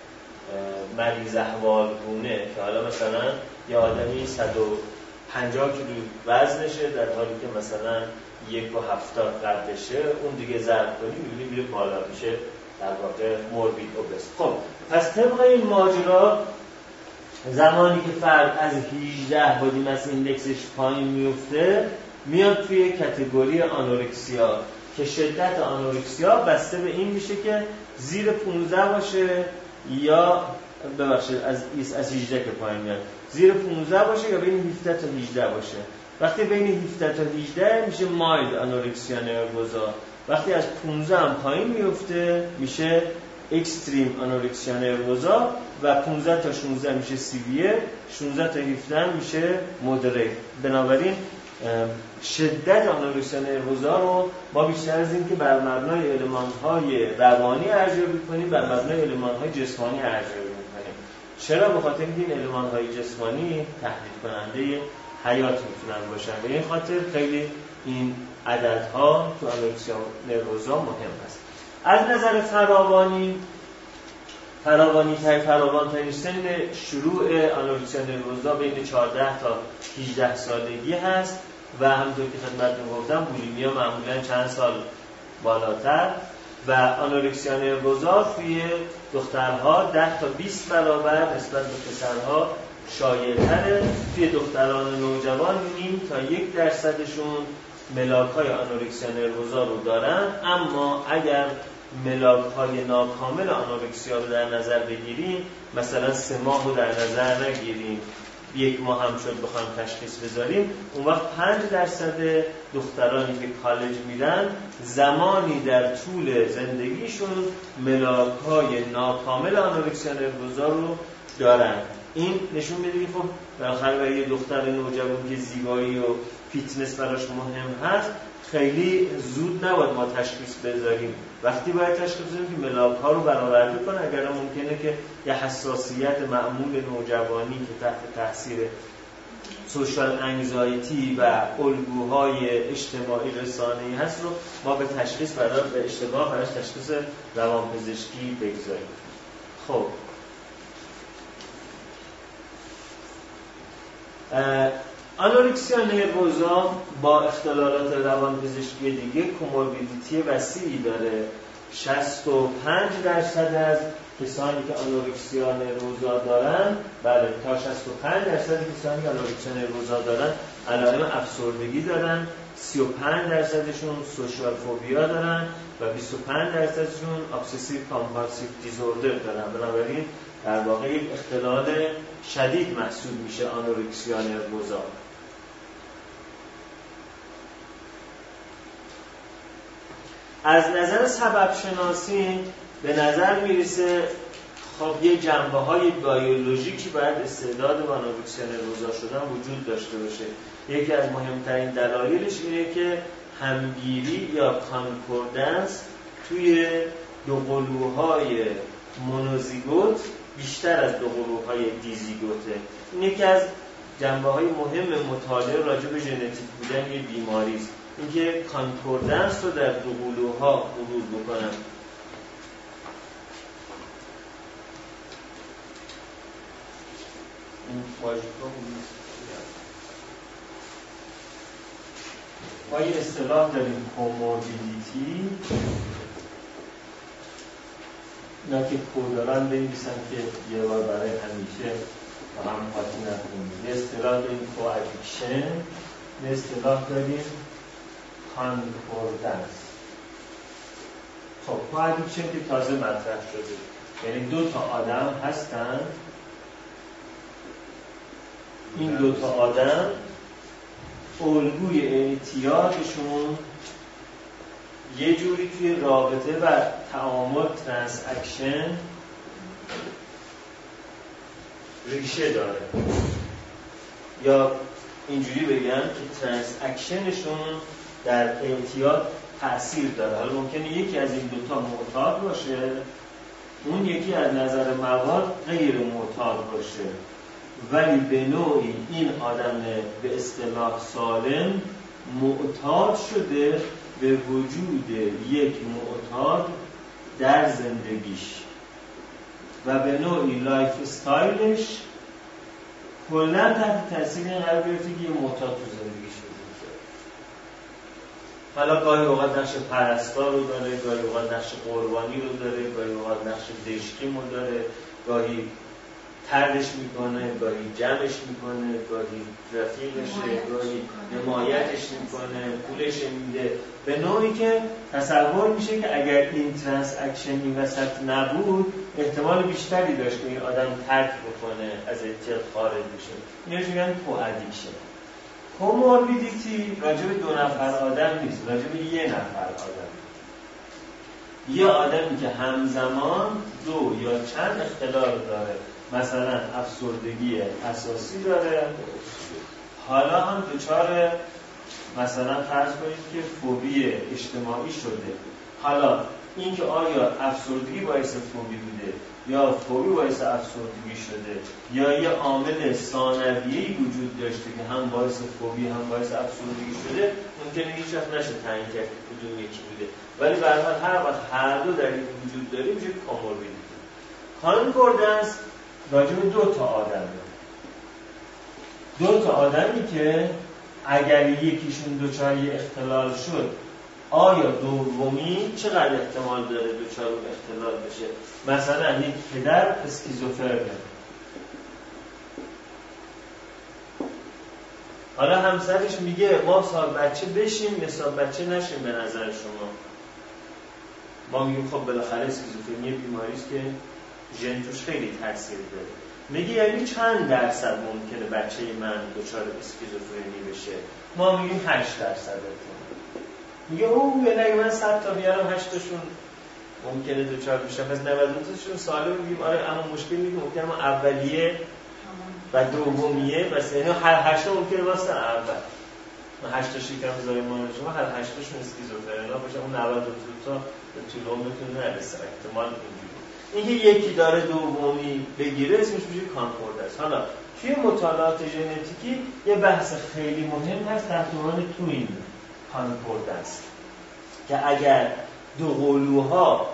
مریض احوالگونه، که حالا مثلا یه آدمی 150 کیلو وزنشه در حالی که مثلا 1.70 قدشه، اون دیگه ضرب کنی میبینی میره بالا، میشه در واقع morbid obese. خب پس طبق این ماجرا زمانی که فرد از 18 بادی مس ایندکسش پایین میفته میاد توی کاتگوری آنورکسیا که شدت آنورکسیا بسته به این میشه که زیر 15 باشه یا ببخشید از 18 که پایین میاد زیر 15 باشه یا بین 17 تا 18 باشه. وقتی بین 17 تا 18 میشه مایلد آنورکسیا نروزا. وقتی از 15 هم پایین میفته میشه اکستریم آنورکسیا نروزا و 15 تا 16 میشه سیویر، 16 تا 17 میشه مودریت. بنابراین شدت آنورکسیا نروزا رو ما بیشتر از این که بر مبنای المان‌های روانی ارزیابی کنیم بر مبنای المان‌های جسمانی ارزیابی می‌کنیم. چرا؟ به خاطر اینکه این المان‌های جسمانی تهدید کننده حیات میتونن باشن. به این خاطر خیلی این عددها تو آنورکسیا نروزا مهم است. از نظر فراوان‌ترین سن شروع آنورکسیا نروزا بین 14 تا 18 سالگی هست و همونطور که خدمتتون گفتم بولیمیا معمولاً چند سال بالاتر و آنورکسیا نروزا توی دخترها 10 تا 20 برابر نسبت به پسرها شایع‌تره. توی دختران نوجوان نیم تا 1% ملاک‌های آنورکسیا نروزا رو دارن، اما اگر ملاک‌های ناکامل آنورکسیا رو در نظر بگیریم، مثلا 3 ماه رو در نظر نگیریم، 1 ماه هم شد بخوایم تشخیص بذاریم، اون وقت 5% دخترانی که کالج میرن زمانی در طول زندگیشون ملاک‌های ناکامل آنورکسیا نروزا رو دارن. این نشون میده که خب بالاخره برای یه دختر نوجوان که زیبایی و فیتنس براش مهم هست خیلی زود نباید ما تشخیص بذاریم. وقتی باید تشخیص بذاریم که ملاک‌ها رو برآورده کنه، اگر ممکنه که یه حساسیت معمول نوجوانی که تحت تاثیر سوشال انگزایتی و الگوهای اجتماعی رسانه‌ای هست رو ما به تشخیص به اشتباه براش تشخیص روانپزشکی بگذاریم. خب آنورکسیا نروزا با اختلالات روانپزشکی دیگه کوموربیدیتی وسیعی داره. 65% از کسانی که آنورکسیا نروزا دارن، بله تا 65% کسانی که آنورکسیا نروزا دارن علائم افسردگی دارن، 35%شون سوشیال فوبیا دارن و 25%شون ابسسیو کامپالسیو دیزوردر دارن. بنابراین در واقع یک اختلال شدید محسوب میشه آنورکسیا نروزا. از نظر سبب شناسی به نظر میرسه خب یه جنبه‌های بیولوژیکی باید استعداد وانوویکسیا نروزا شدن وجود داشته باشه. یکی از مهمترین دلایلش اینه که همگیری یا کانکوردنس توی دو قلوهای مونوزیگوت بیشتر از دو قلوهای دیزیگوته. این یکی از جنبه‌های مهم مطالعه راجع به ژنتیک بودن یه بیماری است، اینکه کانکوردنس رو در دو قلوها حدود بکنن. ما یه اصطلاح داریم کوموربیدیتی، اینا که کوداران بنویسن که یه بار برای همیشه با هم قاطی نکنیم. یه اصطلاح داریم کوادیکشن، یه اصطلاح داریم کانکوردنس. خب کوادیکشن که تازه مطرح شده، یعنی دو تا آدم هستن، این دو تا آدم الگوی اعتیادشون یه جوری توی رابطه و تعامل ترانس اکشن ریشه داره، یا اینجوری بگم که ترانس اکشنشون در اعتیاد تأثیر داره. حالا ممکنه یکی از این دوتا معتاد باشه، اون یکی از نظر مواد غیر معتاد باشه، ولی به نوعی این آدم به اصطلاح سالم معتاد شده به وجود یک معتاد در زندگیش و به نوعی لایف استایلش کلا تحت تاثیر این قرار گرفته که یه معتاد تو زندگیش وجود داره. حالا گاهی اوقات نقش پرستار رو داره، گاهی اوقات نقش قربانی رو داره، گاهی اوقات نقش دشکیم رو داره، گاهی تردش میکنه، گاهی جمعش میکنه، گاهی رفیقشه، گاهی حمایتش میکنه، پولش میده، به نوعی که تصور میشه که اگر این ترانس اکشن این وسط نبود احتمال بیشتری داشت که این آدم ترک بکنه، از اعتیاد خارج بشه. اینو میگن کوادیکشن. کوموربیدیتی راجع به دو نفر آدم نیست، راجع به یه نفر آدم. یه آدمی که همزمان دو یا چند اختلال داره، مثلا افسردگی اساسی داره، حالا هم دچار مثلا فرض کنید که فوبی اجتماعی شده. حالا این که آیا افسردگی باعث فوبی بوده یا فوبی باعث افسردگی شده یا یه عامل ثانویه‌ای وجود داشته که هم باعث فوبی هم باعث افسردگی شده، ممکنه هیچ وقت نشه تعیین کرد کدوم یکی بوده، ولی به هر حال هر وقت هر دو در این وجود داره میشه کوموربیدیتی. کانکوردنس راجع به دو تا آدمی که اگر یکیشون دچار اختلال شد، آیا دومی چقدر احتمال داره دچار اختلال بشه؟ مثلا یک پدر اسکیزوفرنه، حالا همسرش میگه ما صاحب بچه بشیم یا صاحب بچه نشیم به نظر شما؟ ما میگیم خب بالاخره اسکیزوفرنی بیماری است که ژن توش خیلی تاثیر داره. میگه یعنی چند درصد ممکنه بچه من دچار اسکیزوفرنی بشه؟ ما میگیم 8%. میگه اوه اگه من 100 تا بیارم 8 تاشون ممکنه دچار بشن، پس 92 تاشون سالم. میگیم آره، اما مشکل میگه ممکنه ما اولیه و دومیه بس، یعنی هر 8 تا ممکنه واسه اول ما 8 تا شکم زایمان شما هر 8 تاشون اسکیزوفرنی باشه، اون 92 تا به طول عمرتون نرسه. احتمال اینکه یکی داره دومی بگیره اسمش میشه کانکوردنس. حالا توی مطالعات ژنتیکی یه بحث خیلی مهم هست در عنوان توین کانکوردنس، که اگر دو قلوها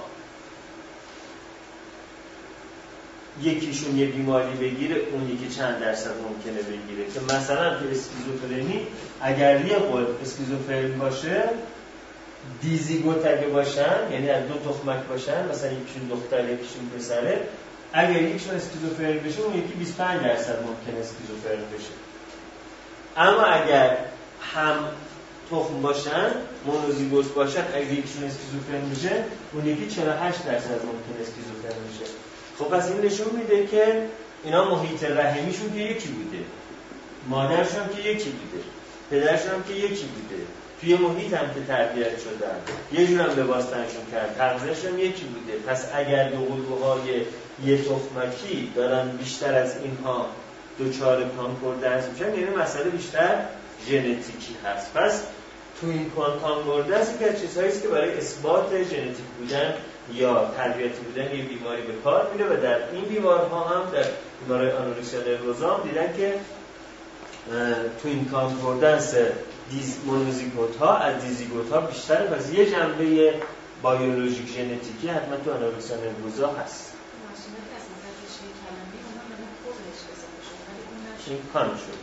یکیشون یه بیماری بگیره اون یکی چند درصد ممکنه بگیره. که مثلا تو اسکیزوفرنی اگر یه قلب اسکیزوفرن باشه، دیزیگوت اگه باشن، یعنی از دو تخمک باشن، مثلا یکیشون دختر یکیشون پسره، اگر یکیشون اسکیزوفرن بشه اون یکی 25% ممکنه اسکیزوفرن بشه. اما اگر هم تخم باشن، مونوزیگوت باشن، اگر یکیشون اسکیزوفرن بشه اون یکی 48% ممکنه اسکیزوفرن بشه. خب پس این نشون میده که اینا محیط رحمیشون که یکی بوده، مادرشون که یکی بوده. پدرشون هم که یکی بوده، توی محیط هم که تربیت شدن، یه جور هم لباس تنشون کرد، تغذیه‌شون هم یکی بوده. پس اگر دو الگوهای یه تخمکی دارن بیشتر از اینها دوچار کانکوردنس میشن، یعنی مسئله بیشتر ژنتیکی هست. پس تو این کانکوردنس یکی از چیزهایی است که برای اثبات ژنتیک بودن یا تربیتی بودن یه بیماری به کار میره و در این بیمارها هم، در بیماری آنورکسیا نروزا هم دیدن که تو این کانکوردنس مونوزیگوت ها از دیزیگوت ها بیشتره. پس یه جنبه بیولوژیک ژنتیکی حتما تو آنورکسیا نروزا هست. این کان شد.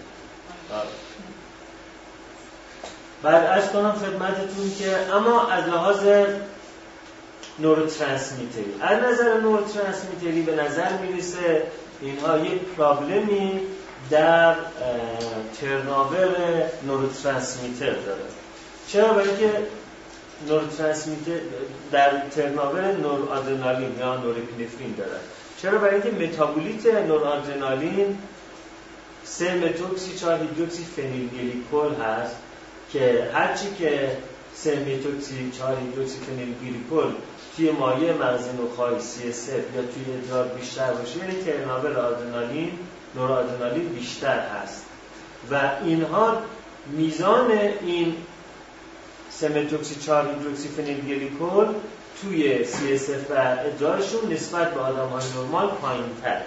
بعد از کنم خدمتتون که اما از لحاظ نوروترانسمیتری، از نظر نوروترانسمیتری به نظر میرسه اینها یک پرابلمی در ترناور نوروترانسمیتر داره. چرا؟ برای اینکه نوروترانسمیتر در ترناور نورادرنالین یا نورپینفرین داره. چرا؟ برای اینکه متابولیت نورادرنالین 3 متوکسی 4 هیدروکسی فنیلگلیکول هست که هرچی که 3 متوکسی 4 هیدروکسی فنیلگلیکول توی مایع مغز نخاعی CSF یا توی ادرار بیشتر باشه، یعنی ترناور نورادرنالین بیشتر هست و اینها میزان این 3 متوکسی 4 هیدروکسی فنیلگلیکول توی CSF و ادرارشون نسبت به آدم‌های نرمال پایین‌تره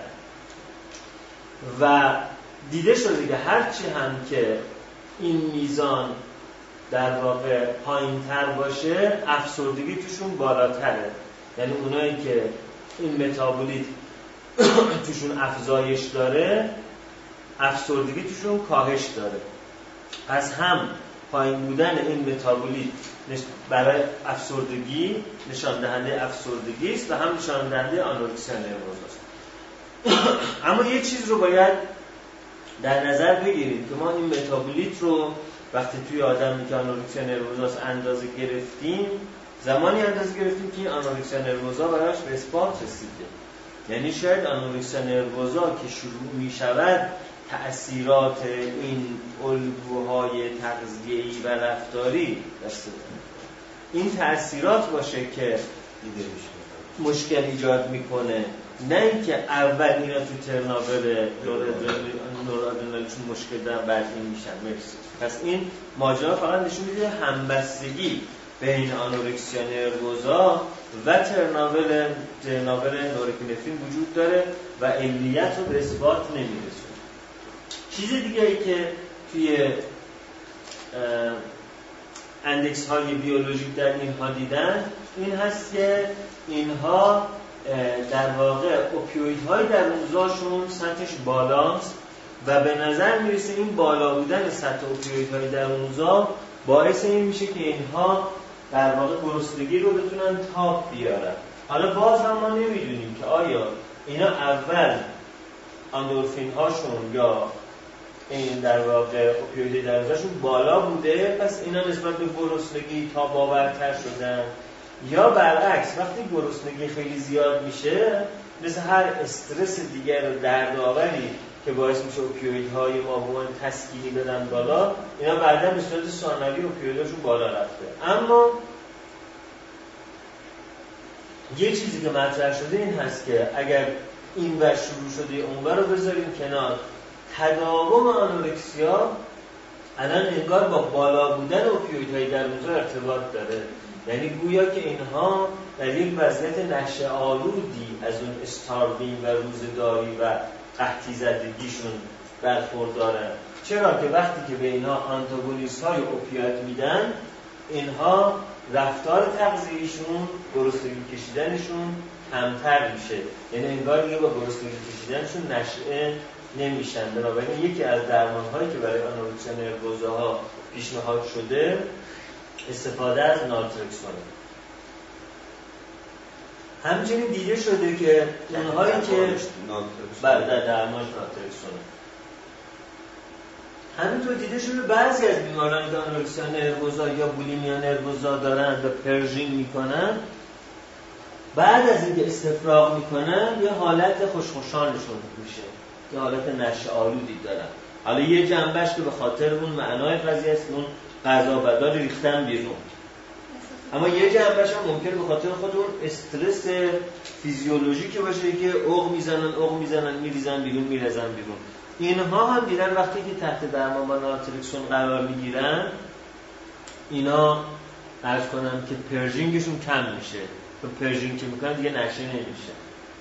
و دیده شده که هرچی هم که این میزان در واقع پایین‌تر باشه افسردگی توشون بالاتره. یعنی اونایی که این متابولیت توشون افزایش داره افسردگی توشون کاهش داره. پس هم پایین بودن این متابولیت برای افسردگی نشان دهنده افسردگی است و هم نشان دهنده آنورکسیا نروزا است. اما یه چیز رو باید در نظر بگیرید که ما این متابولیت رو وقتی توی آدمی که آنورکسیا نروزا اندازه گرفتیم، زمانی اندازه گرفتیم که این آنورکسیا نروزا براش به اثبات رسیده. یعنی شاید آنورکسیا نروزا که شروع می شود تأثیرات این الگوهای تغذیه‌ای و رفتاری این تأثیرات باشه که مشکل ایجاد میکنه، نه اینکه اول اینا تو ترناور نورادرنالینشون مشکل دارن بعد این میشن. مرسی. پس این ماجرا فقط نشون میده همبستگی بین آنورکسیا نروزا و ترناور نورپینفرین وجود داره و علیت رو به اثبات نمیرسونه. چیز دیگه ای که توی اندکس های بیولوژیک در اینها دیدن این هست که اینها در واقع اوپیویدهای در روزاشون سطحش بالاست و به نظر میرسه این بالا بودن سطح اوپیویدهای در روزا باعث این میشه که اینها در واقع گرسنگی رو بتونن تاب بیارن. حالا باز هم ما نمیدونیم که آیا اینا اول اندورفین هاشون یا این در واقع اوپیویدهای در روزاشون بالا بوده پس اینا نسبت به گرسنگی تا باورتر شدن، یا برعکس وقتی گرسنگی خیلی زیاد میشه مثل هر استرس دیگر و دردآوری که باعث میشه اوپیویدهای ما بهمون تسکینی بدن بالا، اینا بعدا به صورت ثانوی اوپیویدهاشون بالا رفته. اما یه چیزی که مطرح شده این هست که اگر این ور شروع شده اونور رو بذاریم کنار، تداوم آنورکسیا الان انگار با بالا بودن اوپیویدهای در اونجا ارتباط داره. یعنی گویا که اینها در یک وضعیت نشأ آلودی از اون استاروینگ و روزگاری و قحطی زدگیشون برخوردارن. چرا که وقتی که به اینها آنتاگونیست های اوپیات میدن، اینها رفتار تغذیه‌ایشون، گرسنگی کشیدنشون کمتر میشه. یعنی انگار دیگه با گرسنگی کشیدنشون نشأه نمیشن. بنابراین یکی از درمان‌هایی که برای آنورکسیا نروزا پیشنهاد شده استفاده از نالترکسونه. همچنین دیده شده که اونهایی که در درمان نالترکسونه، همینطور دیده شده بعضی از بیمارانی که آنورکسیا نروزا یا بولیمیا نروزا دارن و پرژینگ میکنن، بعد از اینکه استفراغ میکنن یه حالت خوشخوشانشون میشه، یه حالت نشأ آلودی دارن. حالا یه جنبش که به خاطر اون معنای قضیه است، اون قضا بدار ریختن بیرون، اما یه جنبش هم ممکنه به خاطر خود اون استرس فیزیولوژیکی باشه که عق میزنن میریزن بیرون. اینها هم دیدن وقتی که تحت درمان با نالترکسون قرار میگیرن، اینا عرض کنم که پرژینگشون کم میشه، تو پرژینگ که میکنن دیگه نشه نمیشه.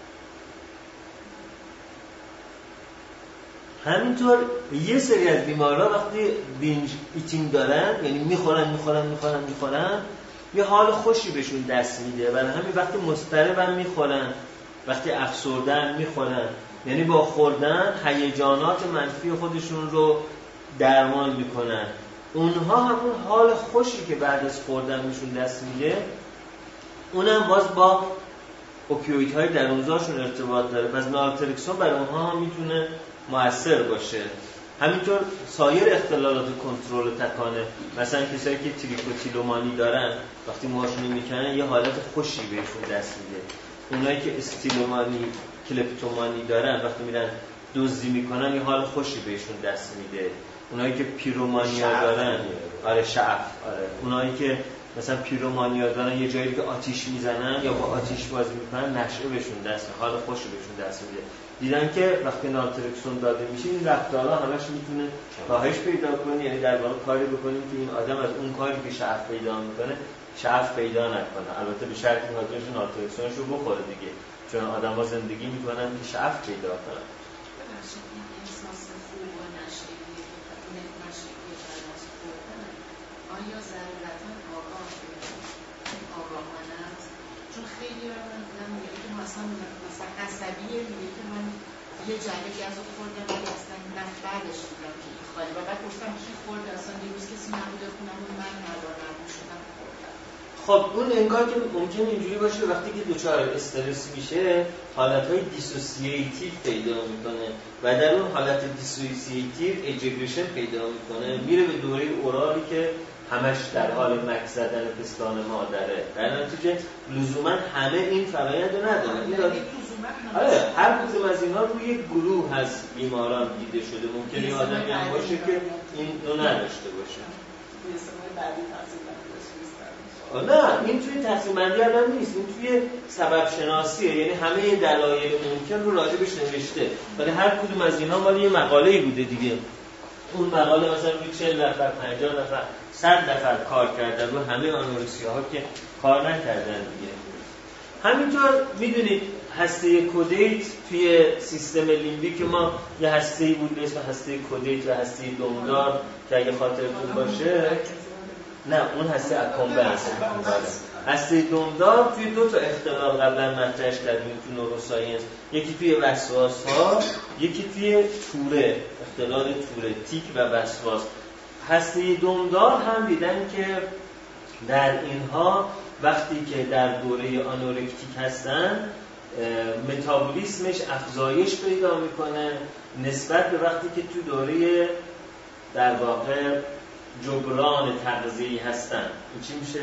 همینطور یه سری از بیمارا وقتی بینج ایتینگ دارن، یعنی میخورن یه حال خوشی بهشون دست میده، برای همین وقتی مضطربن میخورن، وقتی افسردن میخورن، یعنی با خوردن هیجانات منفی خودشون رو درمان میکنن. اونها همون حال خوشی که بعد از خوردن بهشون دست میده، اونم باز با اوپیویدهای درونزاشون ارتباط داره، پس نالترکسون برای اونها هم میتونه مؤثر باشه. همینطور سایر اختلالات کنترل تکانه، مثلا کسایی که تریکوتیلومانی دارن وقتی موهاشون میکنن یه حالت خوشی بهشون دست میده. اونایی که استیلومانی، کلپتومانی دارن وقتی میرن دزدی میکنن یه حال خوشی بهشون دست میده. اونایی که پیرومانیا دارن، شعف، اونایی که مثلا پیرومانیا دارن یه جایی که آتیش میزنن یا با آتیش بازی میکنن نشعه بهشون دست میده، حال خوشی بهشون دست میده. دیدن که وقتی نالترکسون داده میشه این رفتارها همش میتونه کاهش پیدا کنه، یعنی در واقع کاری بکنیم که این آدم از اون کاری که شعف پیدا میکنه شعف پیدا نکنه. البته به شرطی که حاضرش نالترکسونش رو بخوره دیگه، چون آدم ها زندگی میکنن که شعف پیدا کنن. احساس خوب و نشعه‌ای بعد از خوردن آیا ضرورتاً آگاهانه است؟ چون خیلی من دیدم میگه که مثلا عصبیه، میگه که من یه جعبه گازو خوردم ولی اصلا نفت بعدش دیدم که این خالی و بعد گفتم کی خورده، اصلا دیروز کسی نبوده خونم و من ندارم شدم خوردم. خب اون انگار که ممکنه اینجوری باشه وقتی که دچار استرس میشه حالتهای دیسوسییتیو پیدا میکنه و در اون حالت دیسوسییتیو اجگریشن پیدا میکنه، میره به دوره اورالی که همش در حال مک زدن پستان مادره. در نتیجه لزوما همه این فرآیند رو نداره. هر کدوم از اینها روی یک گروه از بیماران دیده شده. ممکنه آدمی هم باشه که این رو نداشته باشه. نه، این توی تقسیم بندی الان نیست، این توی سبب شناسیه، یعنی همه دلایل ممکن رو راجبش نوشته، ولی هر کدوم از اینا مال یه مقاله‌ای بوده دیگه. اون مقاله مثلا روی 40 نفر، 50 نفر، 100 نفر کار کردن، رو همه آنورکسیاها که کار نکردن دیگه. همینطور میدونید هسته کودیت توی سیستم لیمبیک ما یه هسته‌ای بود به اسم هسته کودیت و هسته دمدار که اگه خاطرتون باشه، نه اون هسته اکامبه هسته دمدار توی دو تا اختلال قبلا مطرحش کردیم تو نوروساینس، یکی توی وسواس‌ها، یکی توی توره، اختلال توره، تیک و وسواس. هسته دمدار هم دیدن که در اینها وقتی که در دوره آنورکتیک هستن متابولیسمش افزایش پیدا میکنه نسبت به وقتی که تو دوره در واقع جبران تغذیه‌ای هستن. این چی میشه؟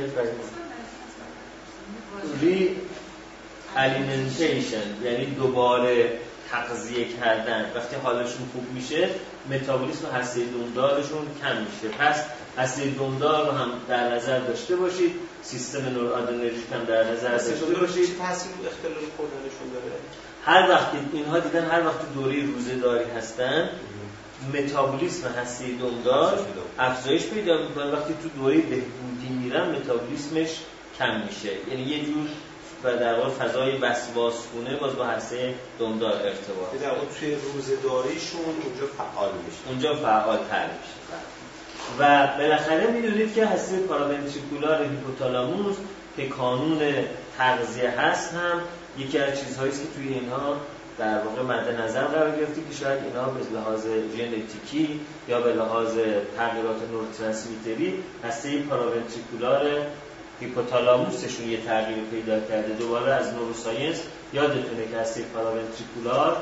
ری الیمنتیشن، یعنی دوباره تغذیه کردن. وقتی حالشون خوب میشه متابولیسم هسته دمدارشون کم میشه. پس هسته دمدار رو هم در نظر داشته باشید، سیستم نورادرنرژیک هم در نظر داشته باشید. چه تاثیر اختلال خوردنشون داره؟ هر وقت اینها دیدن هر وقت دوره روزه‌داری هستن متابولیسم هسته دمدار افزایش پیدا میکنه، وقتی تو دوره بهبودی میرن متابولیسمش کم میشه. یعنی یه جور و در واقع فضای وسواسگونه باز با هسته دمدار ارتباط. در واقع توی روزه‌داریشون اونجا فعال میشه. اونجا فعال‌تر میشه. و بالاخره میدونید که هسته پاراونتریکولار هیپوتالاموس که کانون تغذیه هست هم یکی از چیزهایی است که توی اینها در واقع مد نظر قرار گرفته که شاید اینها به لحاظ ژنتیکی یا به لحاظ تغییرات نوروترانسمیتری هسته پاراونتریکولار هیپوتالاموسشون یه تغییر پیدا کرده. دوباره از نوروساینس یادتونه که هسته پاراونتریکولار،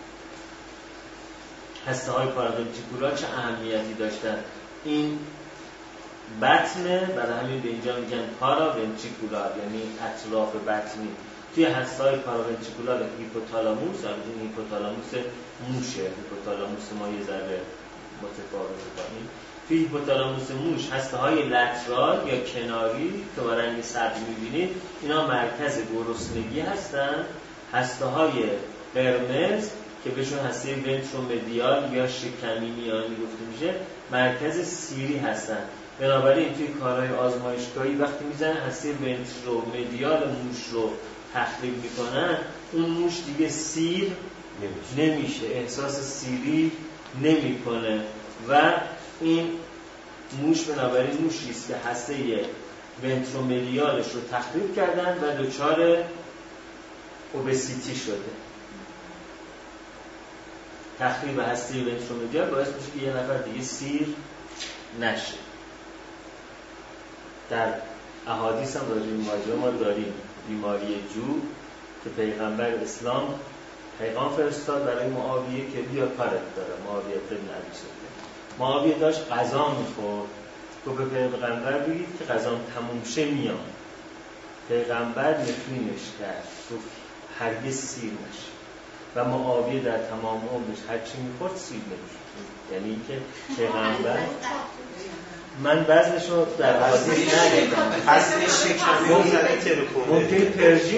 هسته‌های پاراونتریکولار چه اهمیتی داشتن. این بطنه، برای همین به اینجا میگن پاراونتریکولار، یعنی اطراف بطنی. توی هسته‌های پاراونتریکولار هیپوتالاموس، این هیپوتالاموس موشه، هیپوتالاموس ما یه ذره متفاوته با این. توی هیپوتالاموس موش هسته‌های لترال یا کناری که با رنگ سبز می‌بینید اینا مرکز گرسنگی هستن. هسته‌های قرمز که بهشون هسته ونترومدیال یا شکمی میانی گفته میشه مرکز سیری هستن. بنابراین توی کارهای آزمایشگاهی وقتی میزنن هسته ونترومدیال موش رو تخریب میکنن، اون موش دیگه سیر نمیشه، احساس سیری نمیکنه و این موش بنابراین موشی است که هسته ونترومدیالش رو تخریب کردن و دچار اوبسیتی شده. تخریب هسته ونترومدیال باعث میشه که یه نفر دیگه سیر نشه. در احادیث هم راجع به ماجرا ما داریم بیماری جو که پیغمبر اسلام پیغام فرستاد برای معاویه که بیا کارت داره. معاویه بن ابی سفیان معاویه داشت غذا میخورد، گفت به پیغمبر بگید که غذام تموم شه میام. پیغمبر نفرینش کرد، گفت هرگز سیر نشه و معاویه در تمام عمرش هر چی میخورد سیر نمیشد. یعنی اینکه پیغمبر من وزنشو در حادث ندیدم، اصلش ممکنه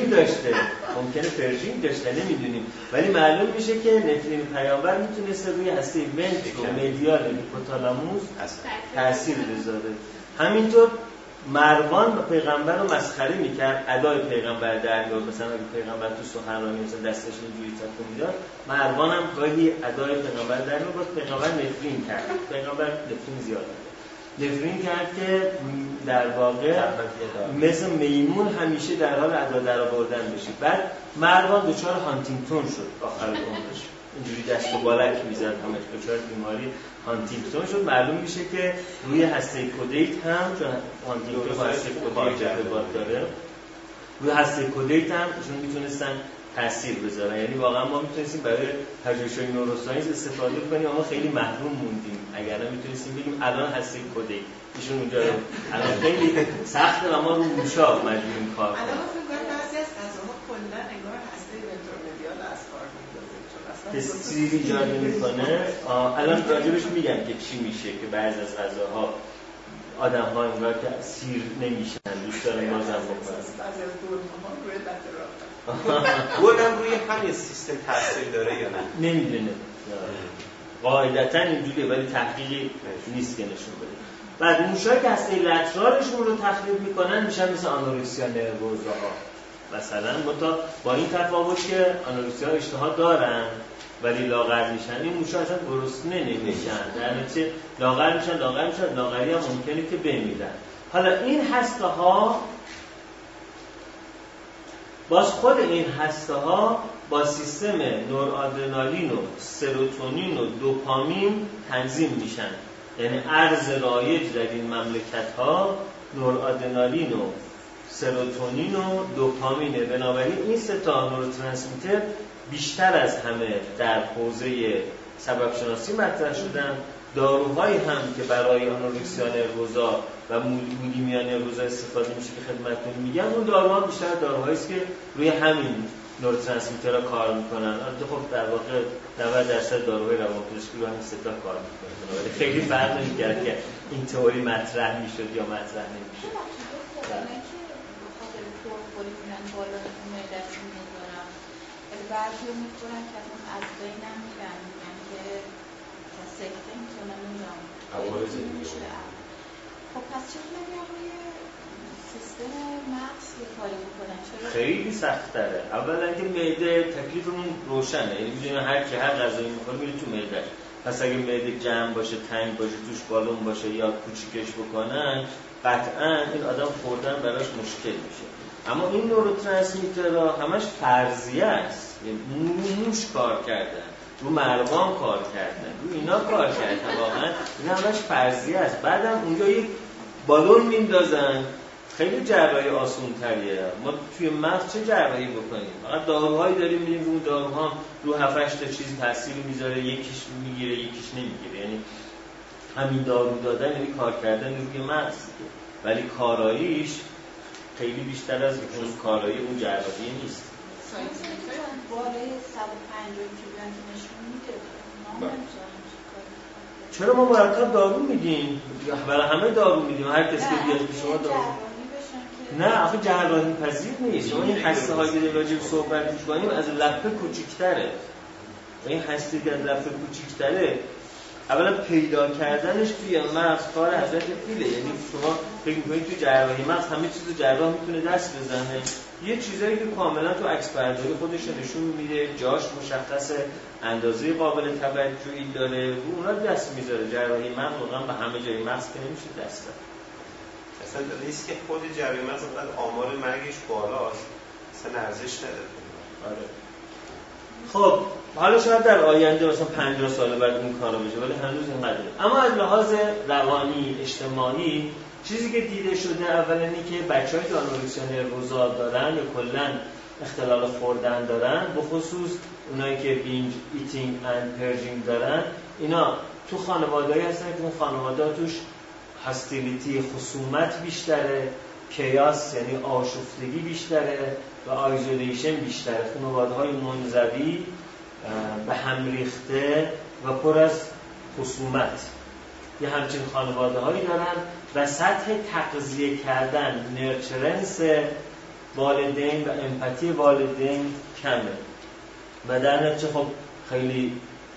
پرژیم داشته نمیدونیم، ولی معلوم میشه که نفرین پیامبر میتونسته روی هسته ونترومدیال هیپوتالاموس تأثیر بذاره. همینطور مروان با پیغمبر رو مسخره میکرد، ادای پیغمبر در میاد. مثلا اگه پیغمبر تو سخنرانی مثلا دستش اینجوری تکون میداد، مروان هم گاهی ادای پیغمبر در میاد. پیغمبر نفرین کرد، پیغمبر نفرین زیاد نفرین کرد که در واقع مثل میمون همیشه در حال ادا در آوردن بشه. بعد مروان دچار هانتینگتون شد آخر عمرش، اینجوری دست و بالک میزد، همش دچار بیماری هانتینگتون شد. معلوم میشه که روی هسته کودیت هم، چون هانتینگتون با هسته کودیت ارتباط داره، روی هسته کودیت هم ایشون میتونستن تاثیر بذارن. یعنی واقعا ما میتونستیم برای پژوهش‌های نوروساینس استفاده کنیم، اما خیلی محروم موندیم. اگر میتونستیم بگیم الان هسته کودیت ایشون اونجا الان خیلی سخته و ما رو موشا مجبوریم کار کنیم. الان فکر کنم بعضی از غذاها کلا انگار هسته ونترومدیال از کار میندازه، چون اصلا سیری ایجاد نمی‌کنه. الان راجبش میگم که چی میشه که بعضی از غذاها آدم‌ها انگار که سیر نمیشن، دوست دارن بازم بکنن. بعضی از دوره‌ها روی بطرات گلم روی همین سیستم تاثیر داره یا نه؟ نمیدونه. قاعدتاً اینجوریه ولی تحقیقی نیست که نشون بده. بعد موشایی که هسته لترالشون رو تخریب میکنن میشن مثل آنورکسیا نروزاها مثلا، با این تفاوت که آنورکسیا اشتها دارن ولی لاغر میشن. این موشا اصلا گرسنه نمیشن، در نتیجه لاغر میشن، لاغری هم ممکنه که بمیرن. حالا این هسته ها باز خود این هسته ها با سیستم نورآدرنالین و سروتونین و دوپامین تنظیم میشن. یعنی ارز رایج در این مملکت ها نورآدرنالین و سروتونین و دوپامینه. بنابراین این سه تا نوروترانسمیتر بیشتر از همه در حوزه سبب شناسی مطرح شدن. داروهایی هم که برای آنورکسیا نروزا و بولیمیا نروزا استفاده میشه که خدمتتون میگم، اون داروها بیشتر داروهایی است که روی همین نوروترانسمیترها کار میکنن. البته خب در واقع 90% داروهای روانپزشکی رو همین سه تا کار میکنن. بنابراین خیلی فرق نمی‌کرد که این تئوری مطرح میشد یا مطرح نمیشد. بعضی میکنن که از بین هم میرن، میگن که سکته میتونن میشه. خب پس چطور روی سیستم مغز یه کاری میکنن؟ خیلی سخت تره. اولا که معده تکلیفمون روشنه، یعنی میدونیم هر غذایی میخوره میره تو معده. پس اگه معده جمع باشه، تنگ باشه، توش بالون باشه یا کوچیکش بکنن، قطعا این آدم خوردن براش مشکل میشه. اما این نوروترانسمیترها همش فرضیه است. موش کار کردن، رو مروان کار کردن، رو اینا کار کردن، واقعا این همش فرضیه است. بعدم اونجا یک بالون میندازن، خیلی جراحی آسون تریه. ما توی مغز چه جراحی بکنیم؟ فقط داروهایی داریم میدیم، اون داروها رو 7-8 تا چیز تأثیری میذاره، یکیش میگیره یکیش نمیگیره. یعنی همین دارو دادن یعنی کار کردن روی مغز، ولی کاراییش خیلی بیشتر از اون کارایی اون جراحی نیست. بالای 150 کیلو نشون میده. چرا ما مرتب دارو میدیم؟ برای همه دارو میدیم، هر کسی که بیاد به شما دارو. نه آخه جراحی پذیر نیست. شما این هسته هایی که راجع به صحبت می‌کنیم از لفه کوچیک‌تره. این هسته که از لفه کوچیک‌تره اولا پیدا کردنش توی مغز کار حضرت فیله. یعنی شما فکر می‌کنید توی جراحی مغز همه چیزو جراح میتونه دست بزنه. یه چیزایی که کاملا تو عکس برداری خودش نشون میده، جاش مشخصه، اندازه قابل توجهی داره، اونا دست میذاره. جراحی مغز واقعا به همه جای مغز که نمیشه دست داد. اصلا ریسک خود جراحی مغز اصلا آمار مرگش بالاست، اصلا ارزش نداره. آره. خب حالا شاید در آینده مثلا 50 سال بعد این کارا بشه، ولی هنوز اینقدره. اما از لحاظ روانی اجتماعی چیزی که دیده شده اولا اینه که بچه‌های که آنورکسیا نروزا دارن یا کلا اختلال خوردن دارن، به خصوص اونایی که بینج ایتینگ اند پرژینگ دارن، اینا تو خانواده‌ای هستن که اون خانواده‌ها توش هاستیلیتی، خصومت بیشتره، کیاس یعنی آشفتگی بیشتره و آیزولیشن بیشتره. خانواده‌های منزوی، به هم ریخته و پر از خصومت یه همچین خانواده‌هایی دارن و سطح تغذیه کردن، نرچرنس والدین و امپاتی والدین کمه و در نتیجه خب خیلی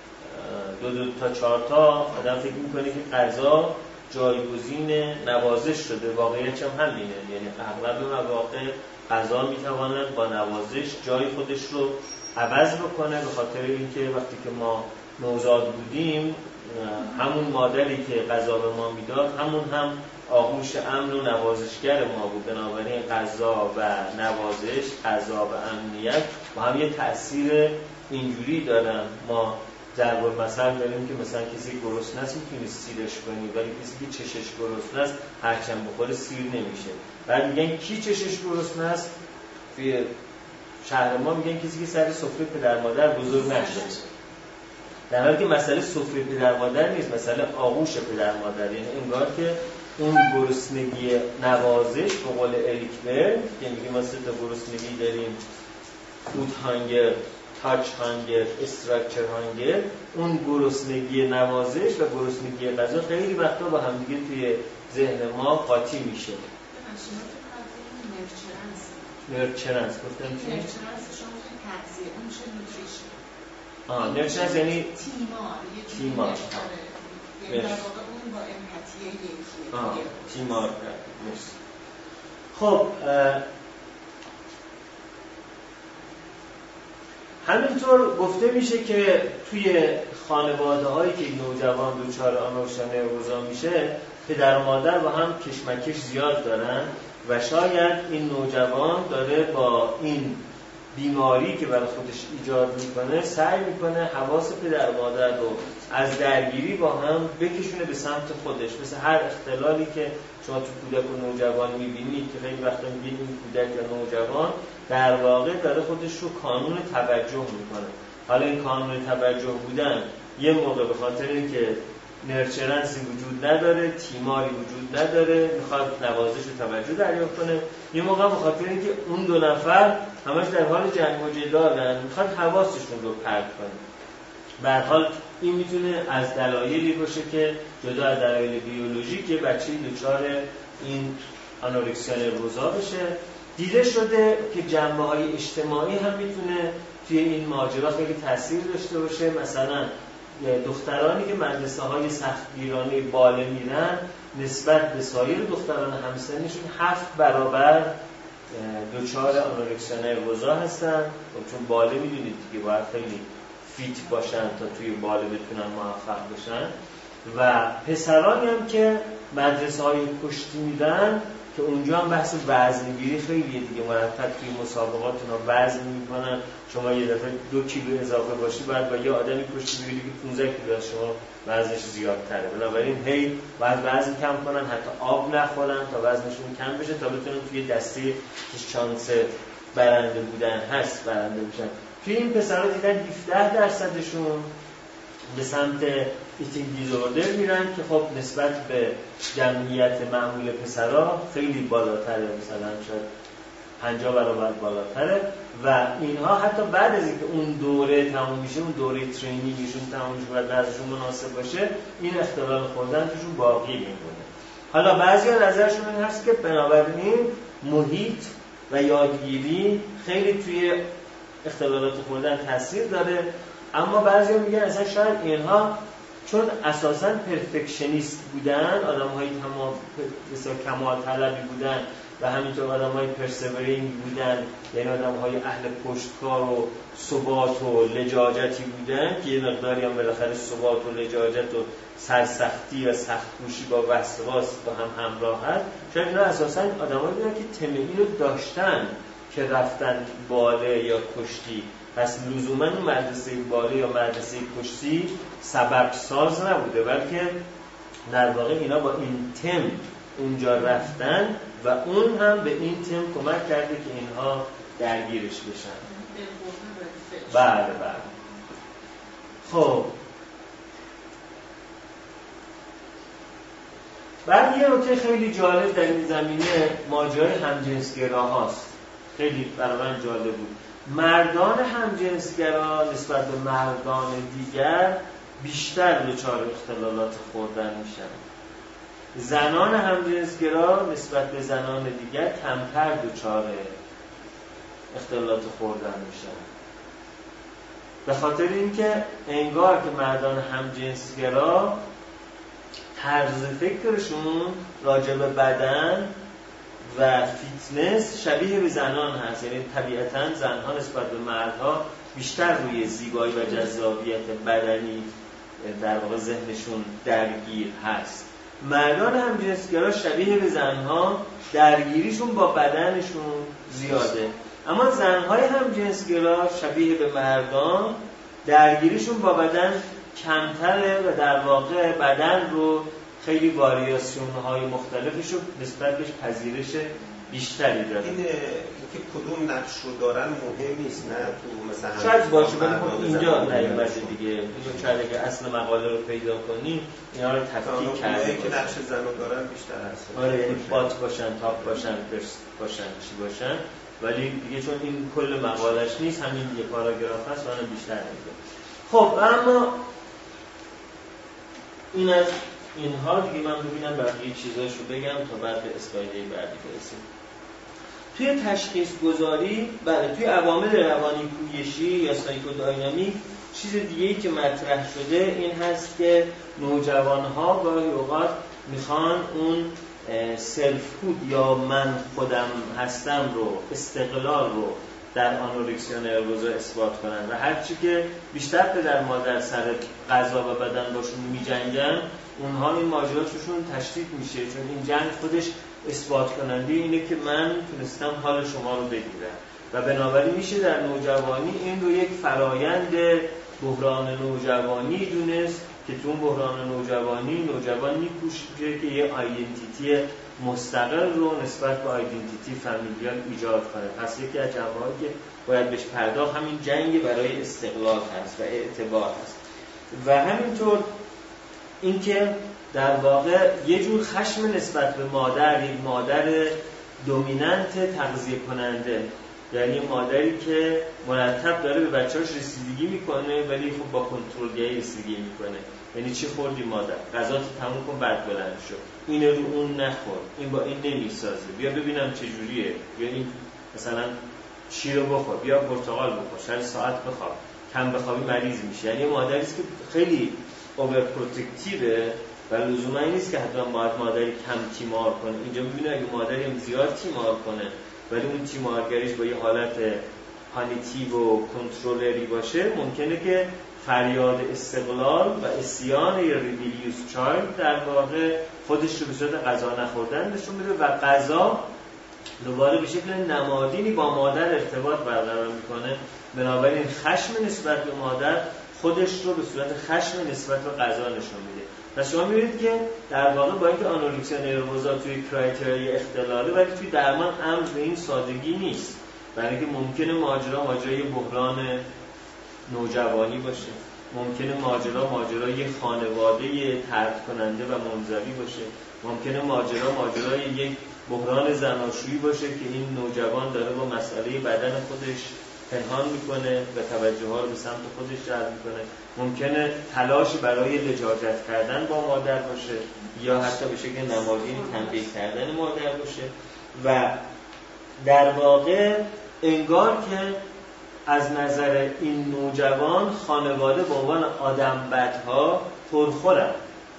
2 تا 4 تا آدم فکر میکنه که غذا جایگزین نوازش شده. واقعیت هم همینه، یعنی اغلب مواقع غذا میتواند با نوازش جای خودش رو عوض بکنه، به خاطر اینکه وقتی که ما نوزاد بودیم همون مادری که غذا به ما میداد همون هم آغوش امن و نوازشگر ما بود. بنابراین غذا و نوازش، غذا و امنیت با هم یه تأثیر اینجوری دارن. ما ضرب المثل داریم که مثلا کسی گرسنه است میتونی سیرش کنی، ولی کسی که چشش گرسنه است هرچند بخوره سیر نمیشه. بعد میگن کی چشش گرسنه است؟ توی شهر ما میگن کسی که سر سفره پدر مادر بزرگ نشده. در حالی که مسئله سفره پدر مادر نیست، مسئله آغوش پدر مادر. یعنی انگار که اون گرسنگی نوازش به قول اریک برن که میگه ما 3 تا گرسنگی داریم، فود هانگر، تاچ هانگر، استراکچر هانگر. اون گرسنگی نوازش و گرسنگی غذا خیلی وقتا با هم دیگه توی ذهن ما قاطی میشه. نرچرنس گفتم چی؟ نرچرنس شما توی تغذیه اون میشه نوتریشن. نرچرنس یعنی تیمار. یعنی در واقع اون با امپاتی یکیه. تیمار کرد. خب همینطور گفته میشه که توی خانواده هایی که نوجوان دچار آنورکسیا نروزا میشه، پدر و مادر با هم کشمکش زیاد دارن و شاید این نوجوان داره با این بیماری که برای خودش ایجاد میکنه سعی میکنه حواس پدر و مادر رو از درگیری با هم بکشونه به سمت خودش. مثل هر اختلالی که شما تو کودک و نوجوان میبینید که خیلی وقتا میبینید این کودک یا نوجوان در واقع داره خودش رو کانون توجه میکنه. حالا این کانون توجه بودن یه موقع به خاطر اینکه نرچرنسی وجود نداره، تیماری وجود نداره، میخواد نوازش و توجه دریافت کنه، یه موقع به خاطر اینکه اون 2 نفر همش در حال جنگ و جدالن، میخواد حواسشون رو پرت کنه. به هر حال این میتونه از دلایلی باشه که جدا از دلایل بیولوژیک بچه‌ای دچار این آنورکسیا نروزا بشه. دیده شده که جنبه‌های اجتماعی هم میتونه توی این ماجرا خیلی تاثیر داشته باشه. مثلا دخترانی که مدرسه‌های سختگیرانه باله میرن نسبت به سایر دختران همسنشون 7 برابر دچار آنورکسیا نروزا هستن، چون باله میدونید دیگه باید خیلی فیت باشن تا توی باله بتونن موفق بشن. و پسرانی هم که مدرسه‌های پشتی میدن که اونجا هم بحث وزنگیری خیلی دیگه مرتب توی مسابقات اونا وزن میکنن. شما یه دفعه 2 کیلو اضافه باشی بعد با یه آدمی پشتی بگیری که 15 کیلو از شما وزنش زیادتره. بنابراین هی باید وزن کم کنن، حتی آب نخورن تا وزنشون کم بشه تا بتونن توی دسته که شانس برنده بودن هست برنده بشن. توی این پسرها دیدن 17% به سمت ایتینگ دیزوردر میرن که خب نسبت به جمعیت معمول پسرها خیلی بالاتره. مثلا شاید 50 برابر بالاتره و اینها حتی بعد از اینکه اون دوره تموم میشه، اون دوره ترینینگشون تموم میشه و درسشون مناسب باشه، این اختلال خوردن توشون باقی میمونه. حالا بعضیا نظرشون این هست که بنابراین محیط و یادگیری خیلی توی اختلالات خوردن تاثیر داره، اما بعضیا میگن اصلا شاید اینها چون اساساً پرفکشنیست بودن، آدم‌های کمال طلبی بودن و همینطور آدم‌های پرسیورینگ بودن، یعنی آدم‌های اهل پشتکار و ثبات و لجاجتی بودن که یه مقداری هم بالاخره ثبات و لجاجت و سرسختی و سخت‌کوشی با وسواس با هم همراه هست. شاید اینا اساساً آدم‌هایی بودن که تمایل رو داشتن که رفتن باله یا کشتی، پس لزوماً اون مدرسه باله یا مدرسه کشتی سبب ساز نبوده، بلکه در واقع اینا با این تم اونجا رفتن و اون هم به این تم کمک کرده که اینها درگیرش بشن. بله. خب بعد یه نکته خیلی جالب در این زمینه ماجرای همجنسگرا هاست. خیلی برای من جالب بود. مردان همجنسگرا نسبت به مردان دیگر بیشتر دچار اختلالات خوردن میشن. زنان همجنسگرا نسبت به زنان دیگر کمتر دچار اختلالات خوردن میشن. به خاطر اینکه انگار که مردان همجنسگرا طرز فکرشون راجع به بدن و فیتنس شبیه به زنان هست، یعنی طبیعتاً زنها نسبت به مردها بیشتر روی زیبایی و جذابیت بدنی در واقع ذهنشون درگیر هست. مردان همجنسگرا شبیه به زنها درگیریشون با بدنشون زیاده، اما زنهای همجنسگرا شبیه به مردان درگیریشون با بدن کمتره و در واقع بدن رو خیلی واریاسیون‌های مختلفش رو نسبت بهش پذیرش بیشتری داره. این که کدوم نقش رو دارن مهم نیست، نه تو مثلا شاید باشه ولی اینجا نیومده دیگه. اینو شاید اگه اصل مقاله رو پیدا کنیم اینا رو تفکیک کردیم که نقش زنو دارن بیشتر هست. آره، یعنی بات باشن، تاپ باشن، پرس باشن، چی باشن، ولی دیگه چون این کل مقالهش نیست، همین یه پاراگراف هست، اون بیشتر نمیگه. خب اما این از اینها دیگه من ببینم بقیه چیزاشو بگم تا بعد به اسلایدهای بعدی برسیم. توی تشخیص گذاری، بله، توی عوامل روانی پویشی یا سایکوداینامیک چیز دیگه‌ای که مطرح شده این هست که نوجوان‌ها گاهی اوقات میخوان اون سلف خود یا من خودم هستم رو، استقلال رو در آنورکسیا نروزا اثبات کنن و هرچی که بیشتر پدر مادر سر غذا و بدن باشون میجنگن، اونها این ماجراشون تشدید میشه، چون این جنگ خودش اثبات کننده اینه که من تونستم حال شما رو بگیرم و بنابراین میشه در نوجوانی این رو یک فرایند بحران نوجوانی دونست که تو اون بحران نوجوانی نوجوان میکوشه که یه آیدنتیتی مستقل رو نسبت به آیدنتیتی فامیلیال ایجاد کنه. پس یکی از جنبه‌هایی که باید بهش پرداخت همین جنگ برای استقلال هست و اعتبار هست و همینطور اینکه در واقع یه جور خشم نسبت به مادر، یک مادر دومیننت تغذیه کننده، یعنی مادری که مرتب داره به بچه‌هاش رسیدگی میکنه ولی خب با کنترلگری رسیدگی میکنه. یعنی چی خوردی مادر؟ غذاتو تموم کن بعد بلند شو. این رو اون نخور. این با این نمیسازه. بیا ببینم چه جوریه. بیا این مثلا شیر رو بخور، بیا پرتقال بخور، شاید ساعت بخواب. کم بخوابی مریض میشی. یعنی مادری است که خیلی اوور پروتکتیوه و لزوما این نیست که حتما باید مادری کم تیمار کنه. اینجا می‌بینه اگه مادری هم زیاد تیمار کنه ولی اون تیمارگریش با یه حالت پانیتیو و کنترلری باشه، ممکنه که فریاد استقلال و اسیان یا ریبیلیوس چایلد در واقع خودش رو به صورت غذا نخوردن نشون بده و غذا دوباره به شکل نمادینی با مادر ارتباط برقرار میکنه. بنابراین خشم نسبت به مادر خودش رو به صورت خشم نسبت به غذا نشون میده. پس شما می‌بینید که در واقع با اینکه آنورکسیا نروزا توی کرایتریای اختلاله ولی توی درمان امر به این سادگی نیست، برای اینکه ممکنه ماجرای بحران نوجوانی باشه، ممکنه ماجرای خانواده طرد کننده و منزوی باشه، ممکنه ماجرای یک بحران زناشویی باشه که این نوجوان داره با مسئله بدن خودش پنهان میکنه و توجه ها رو به سمت خودش جلب میکنه. ممکنه تلاش برای لجاجت کردن با مادر باشه یا حتی به شکل نمادین تنبیه کردن مادر باشه و در واقع انگار که از نظر این نوجوان خانواده به عنوان آدم بدها پرخورن.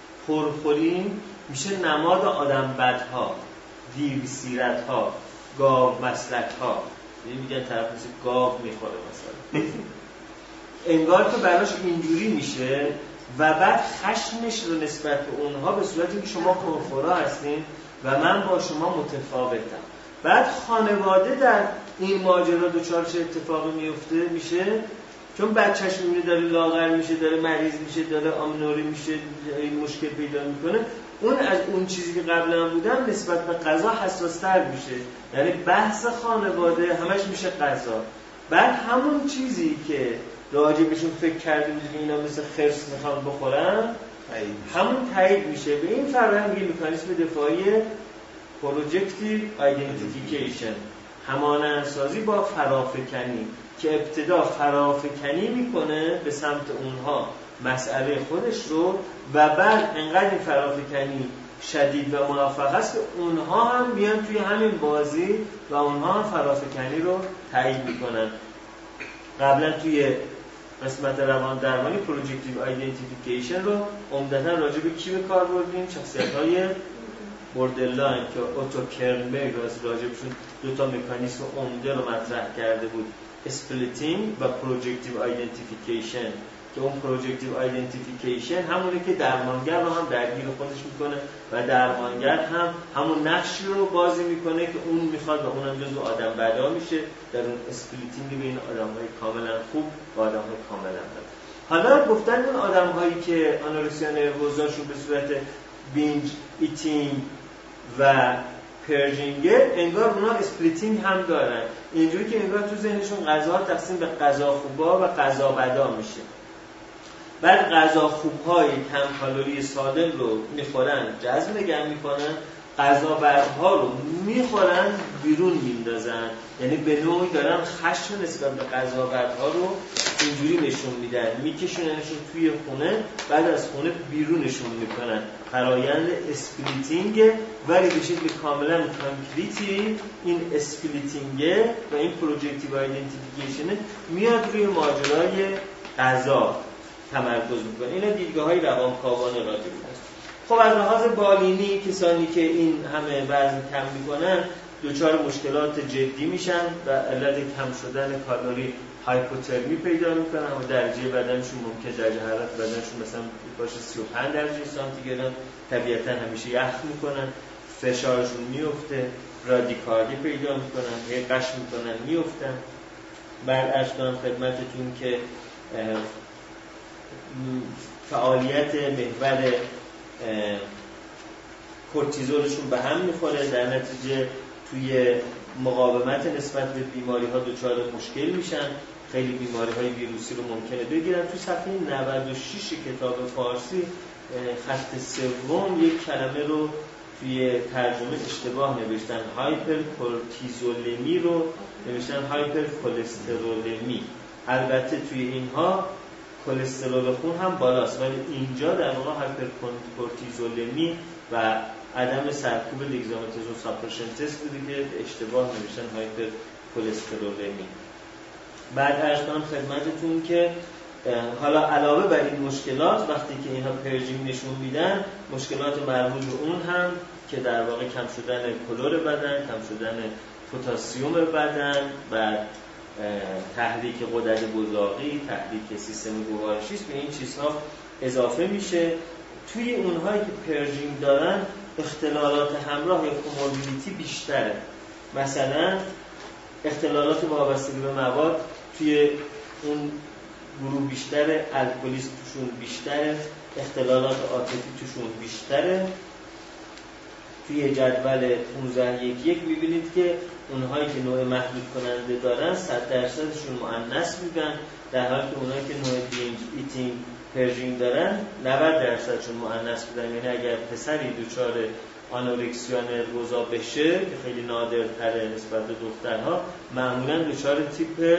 پرخورین میشه نماد آدم بدها، دیو سیرت ها، گاو مسلک ها. میگن طرف مثل گاو میخوره مثلا. انگار که براش اینجوری میشه و بعد خشمش رو نسبت به اونها به صورتی که شما پرخورا هستین و من با شما متفاوتم. بعد خانواده در این ماجرا دچار چه اتفاقی میشه؟ چون بچه‌ش میبینه داره لاغر میشه، داره مریض میشه، داره آمنوری میشه، این مشکل پیدا میکنه، اون از اون چیزی که قبلا بودن نسبت به غذا حساس‌تر میشه. یعنی بحث خانواده همش میشه غذا. بعد همون چیزی که راجبشون فکر کردیم که اینا مثل خرس میخوان بخورن همون تایید میشه. به این فرآیند میگه مکانیسم دفاعی پروژکتیو آیدنتیفیکیشن، همانندسازی با فرافکنی، که ابتدا فرافکنی میکنه به سمت اونها مسئله خودش رو و بعد انقدر این فرافکنی شدید و موفق است که اونها هم بیان توی همین بازی و اونها هم فرافکنی رو تایید میکنن. قبلا توی قسمت روان درمانی پروژکتیو آیدنتیفیکیشن رو عمدتاً راجع به کی به کار بردیم؟ شخصیت‌های بوردرلاین که اوتو کرنبرگ راجبشون دو تا مکانیسم عمده رو مطرح کرده بود، اسپلیتینگ و پروژکتیو آیدنتیفیکیشن، که اون پروژکتیو آیدنتیفیکیشن همونه که درمانگر رو هم درگیر خودش میکنه و درمانگر هم همون نقشی رو بازی میکنه که اون میخواد و اونم جزو آدم بدا میشه در اون اسپلیتینگ بین آدم‌های کاملا خوب و آدم‌های کاملا بد. حالا گفتن اون آدم‌هایی که آنورکسیا نروزاشون به صورت بینج ایتینگ و پرژینگه، انگار اونا اسپلیتینگ هم دارن، اینجوری که انگار تو ذهنشون غذا تقسیم به غذا خوبا و غذا بدا میشه. بعد غذا خوب‌های کم کالری سالم رو میخورن، جذب نگه میکنن، غذا بدها رو میخورن، بیرون میندازن. یعنی به نوعی دارن خشم نسبت به غذا بدها رو اینجوری نشون میدن، میکشوننشون توی خونه، بعد از خونه بیرونشون میکنن. فرایند اسپلیتینگ، ولی به شکل کاملا کانکریتی این اسپلیتینگ و این پروژکتیو آیدنتیفیکیشن میاد روی ماجرای غذا تمرکز میکنه. اینا دیدگاه‌های روانکاوانه راجع به هست. خب از لحاظ بالینی کسانی که این همه وزن کم میکنن دچار مشکلات جدی میشن و علت کم شدن کالری هایپوترمی پیدا میکنن و درجه بدنشون ممکن درجه حرارت بدنشون مثلا باشه 35 درجه سانتیگراد، طبیعتا همیشه یخ میکنن، فشارشون میفته، رادیکاردی پیدا میکنن، قش میکنن میفتن. بعد ارشدان خدمتتون که فعالیت محور کورتیزولشون به هم میخوره، در نتیجه توی مقاومت نسبت به بیماری ها دچار مشکل میشن، خیلی بیماری های ویروسی رو ممکنه بگیرن. تو صفحه 96 کتاب فارسی خط سوم یک کلمه رو توی ترجمه اشتباه نوشتن، هایپر کورتیزولمی رو نوشتن هایپر کلسترولمی. البته توی اینها کلسترول خون هم بالاست، ولی اینجا در واقع هایپر کورتیزولمی و عدم سرکوب دگزامتازون ساپرشنتس بوده که اشتباه نوشتن هایپر کلسترولمی. بعد ارشدان خدمتتون که حالا علاوه بر این مشکلات وقتی که اینها پرژینگ نشون میدن، مشکلات مربوط به اون هم که در واقع کم شدن کلور بدن، کم شدن پتاسیم بدن و تحریک غدد بزاقی، تحریک سیستم گوارشی است، به این چیزها اضافه میشه. توی اونهایی که پرژینگ دارن اختلالات همراه یا کوموربیدیتی بیشتره. مثلا اختلالات وابسته به مواد توی اون گروه بیشتره، الکلیسم توشون بیشتره، اختلالات عاطفی توشون بیشتره. توی جدول 15.1.1 می‌بینید که اونهایی که نوع محدود کننده دارن 100%شون مؤنث میگن، در حالی که اونهایی که نوع بینج ایتینگ پرژینگ دارن 90%شون مؤنث بودن. یعنی اگر پسری دچار آنورکسیا نروزا بشه که خیلی نادرتره نسبت به دخترها، معمولا دچار تیپ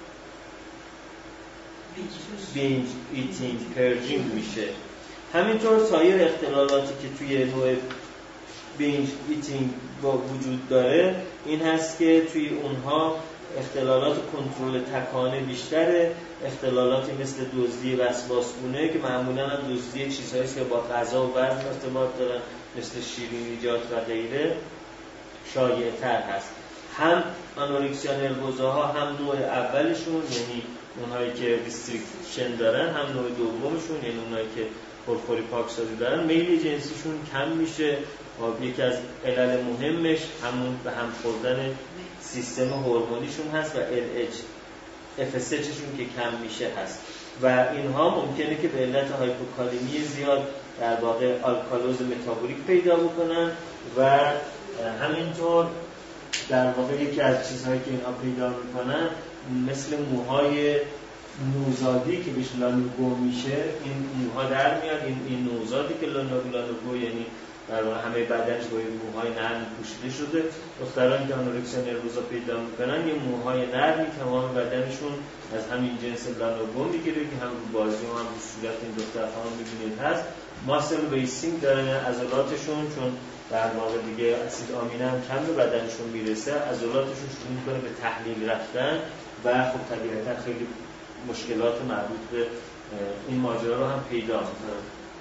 بینج ایتینگ پرجینگ میشه. همینطور سایر اختلالاتی که توی نوع بینج ایتینگ وجود داره این هست که توی اونها اختلالات کنترل تکانه بیشتره، اختلالاتی مثل دزدی وسواسگونه که معمولا هم دزدی چیزهایی که با غذا و وزن ارتباط دارن مثل شیرینیجات و غیره شایع‌تر هست. هم آنورکسیا نروزاها هم نوع اولشون یعنی اونهایی که ریستریکشن دارن، هم نوع دومشون یعنی اونهایی که پرخوری پاکسازی دارن، میل جنسیشون کم میشه. یکی از علل مهمش همون به هم خوردن سیستم هورمونیشون هست و FSH شون که کم میشه هست و اینها ممکنه که به علت هایپوکالیمی زیاد در واقع آلکالوز متابولیک پیدا بکنن و همینطور در واقع یکی از چیزهایی که اینها پیدا میکنن مثل موهای نوزادی که بهش لانوگو میشه، این موها در میاد، این نوزادی که لانوگو یعنی در واقع همه بدنش با موهای نرم پوشیده شده. دخترانی که آنورکسیا نروزا پیدا میکنن یه موهای نرمی تمام بدنشون از همین جنس لانوگو میگیره که هم رو بازی و هم رو صورت این دختر خانم میبینید هست. ماسل ویسینگ دارن عضلاتشون، چون در واقع دیگه اسید آمینه هم کم به بدنشون میرسه، عضلاتشون شروع میکنه به تحلیل رفتن و خب طبیعتا خیلی مشکلات مربوط به این ماجرا رو هم پیدا میکنن.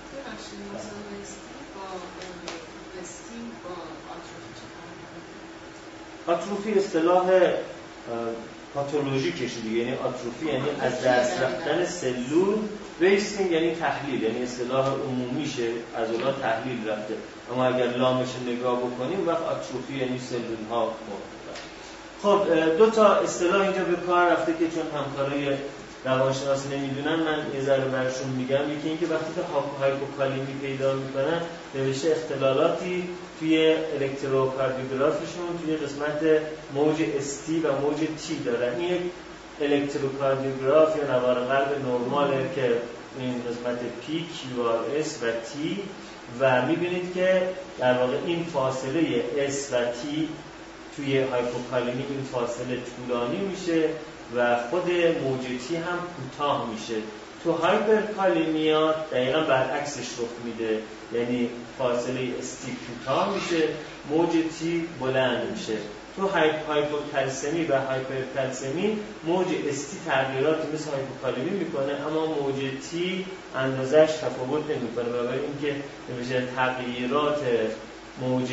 آتروفی اصطلاح پاتولوژیکش دیگه، یعنی آتروفی یعنی از دست رفتن سلول، ویستینگ یعنی تحلیل، یعنی اصطلاح عمومیشه عضلات تحلیل رفته. اما اگر لامش نگاه بکنیم وقت آتروفی یعنی سلول ها مرده. خب دو تا اصطلاح اینجا به کار رفته که چون همکارای روانشناس نمیدونن من یه ذره برشون میگم. یکی این که وقتی که هایپوکالیمی پیدا میکنن نوشته اختلالاتی توی الکتروکاردیوگرافیشون توی قسمت موج ST و موج T دارن. این یک الکتروکاردیوگراف یا نوار قلب نرماله که این قسمت P, QRS و T و میبینید که در واقع این فاصله S و T توی هایپوکالیمی این فاصله طولانی میشه و خود موج تی هم کوتاه میشه. تو هایپرکالیمیا دقیقا برعکسش رخ میده، یعنی فاصله استی کوتاه میشه، موج تی بلند میشه. تو هایپوکالسمی و هایپرکالسمی موج استی تغییراتی مثل هایپوکالیمی میکنه اما موج تی اندازش تفاوت نمیکنه. برای اینکه نمیشه تغییرات موج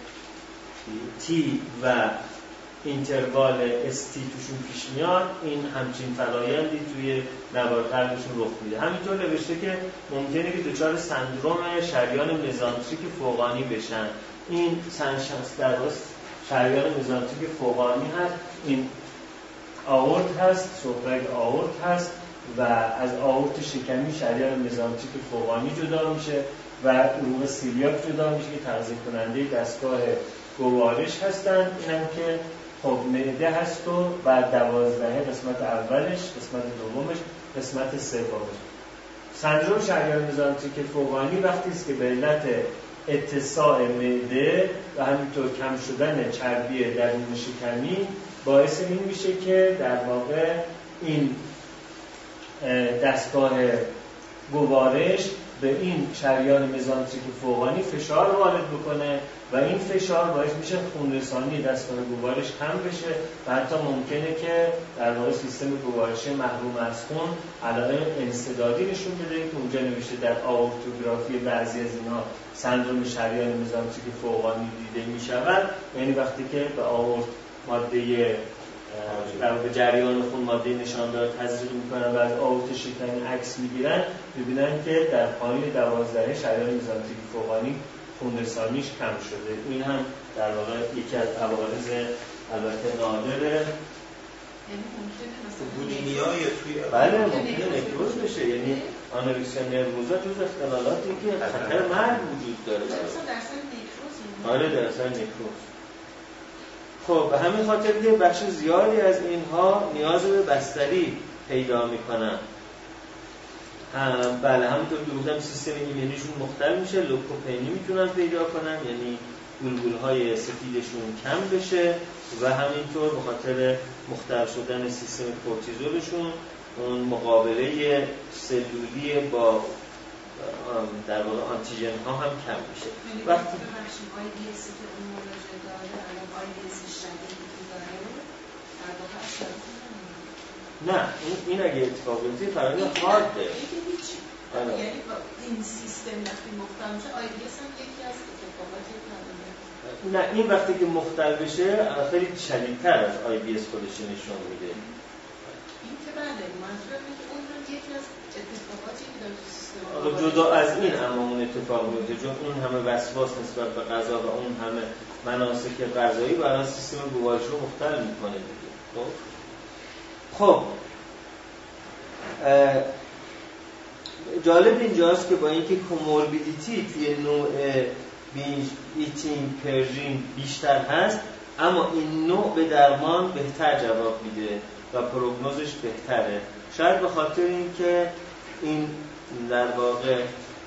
تی و اینتروال استی توشون پیش میاد، این همچین فرایندی توی نوار قلبشون رخ میده. همینطور نوشته که ممکنه که دچار سندروم شریان مزانتریک فوقانی بشن. این در واقع شریان مزانتریک فوقانی هست، این آورت هست، سوپرگ آورت هست و از آورت شکمی شریان مزانتریک فوقانی جدا میشه و عروق سیلیاک جدا میشه که تغذیه کننده دستگاه گوارش هستن. اینم که خب معده هست و بعد 12 قسمت اولش، قسمت دومش، قسمت سومش. سندروم شریان مزانتریک فوقانی وقتی است که به علت اتساع معده و همینطور کم شدن چربی درون شکمی باعث این میشه که در واقع این دستگاه گوارش به این شریان مزانتریک فوقانی فشار وارد بکنه و این فشار باعث میشه خونرسانی دستگاه گوارش کم بشه و حتی ممکنه که در واقع سیستم گوارشی محروم از خون علائم انسدادی نشون بده که اونجا نوشته در آورتوگرافی بعضی از اینها سندروم شریان مزانتریک فوقانی دیده میشود. یعنی وقتی که به آورت ماده در به جریان خون ماده نشاندار تزریق میکنن و از آورت شکمی عکس میگیرن میبینن که در پایین 12 شریان مزانتریک فوقانی خونرسانیش کم شده. این هم در واقع یکی از عوارض البته نادره. یعنی ممکنه مثلا بولینیا یا توی بله ممکنه نکروز بشه، یعنی آنورکسیا نروزا جز اختلالاتی که خطر مرگ وجود داره. مثلا درصد نکروز. آره درصد نکروز. خب به همین خاطر که بخش زیادی از اینها نیاز به بستری پیدا میکنن. بله همونطور که گفتم سیستم ایمنیشون مختل میشه، لوکوپنی میتونن پیدا کنن، یعنی بلبل‌های سفیدشون کم بشه و همینطور به خاطر مختل شدن سیستم کورتیزولشون اون مقابله سلولی با در واقع آنتیژن ها هم کم میشه. وقتی IBS که اون مراجعه داره الان IBS شدیدی که داره در واقع اثر نه این اگه اتفاق بیفته فرآیند هارده. یعنی این سیستم وقتی مختل میشه IBS هم یکی از اتفاقاتی که نه این وقتی که مختل بشه خیلی شدیدتر از IBS خودش نشون میده. این که بله منظورم اینه که اون هم یکی از اتفاقاتی که داره تو سیستم جدا از این اما اون اتفاق میفته چون اون همه وسواس نسبت به غذا و اون همه مناسک غذایی برای سیستم گوارش رو مختل میکنه دیگه. خب جالب اینجاست که با اینکه کوموربیدیتی توی نوع بینج ایتینگ پرژین بیشتر هست اما این نوع به درمان بهتر جواب میده و پروگنوزش بهتره. شاید به خاطر اینکه این در واقع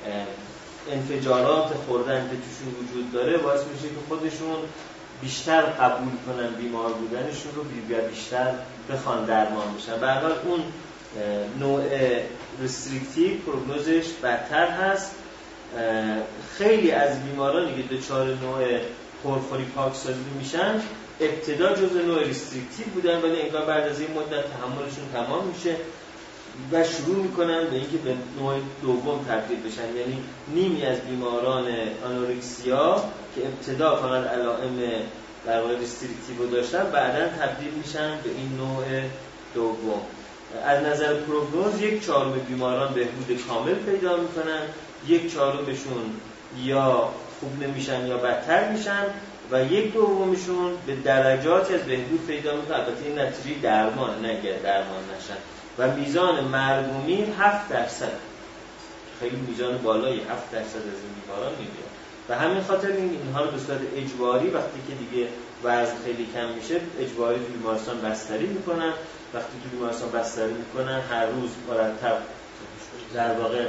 انفجارات خوردن که توشون وجود داره باعث میشه که خودشون بیشتر قبول کنن بیمار بودنشون رو بیشتر بخوان درمان بشن. به هر حال اون نوع رستریکتیو پروگنوزش بدتر هست. خیلی از بیمارانی که دچار نوع پرخوری پاکسازی میشن ابتدا جزء نوع رستریکتیو بودن ولی انگار بعد از این مدت تحملشون تمام میشه و شروع میکنن به اینکه به نوع دوم تبدیل بشن. یعنی نیمی از بیماران آنورکسیا که ابتدا فقط علائم در واقع رستریکتیو رو داشتن بعداً تبدیل میشن به این نوع دوم. از نظر پروگنوز 1/4 بیماران بهبود کامل پیدا میکنن، 1/4شون یا خوب نمیشن یا بدتر میشن و 1/2شون به درجاتی از بهبود پیدا میکنن. البته این نتیجه درمان نه اگر درمان نشن و میزان مرگ و میر 7%. خیلی میزان بالایی 7% از این بیماران میبینن. و همین خاطر اینها رو به صورت اجباری وقتی که دیگه وزن خیلی کم میشه اجباری تو بیمارستان بستری میکنن. وقتی تو بیمارستان بستری میکنن هر روز مرتب در واقع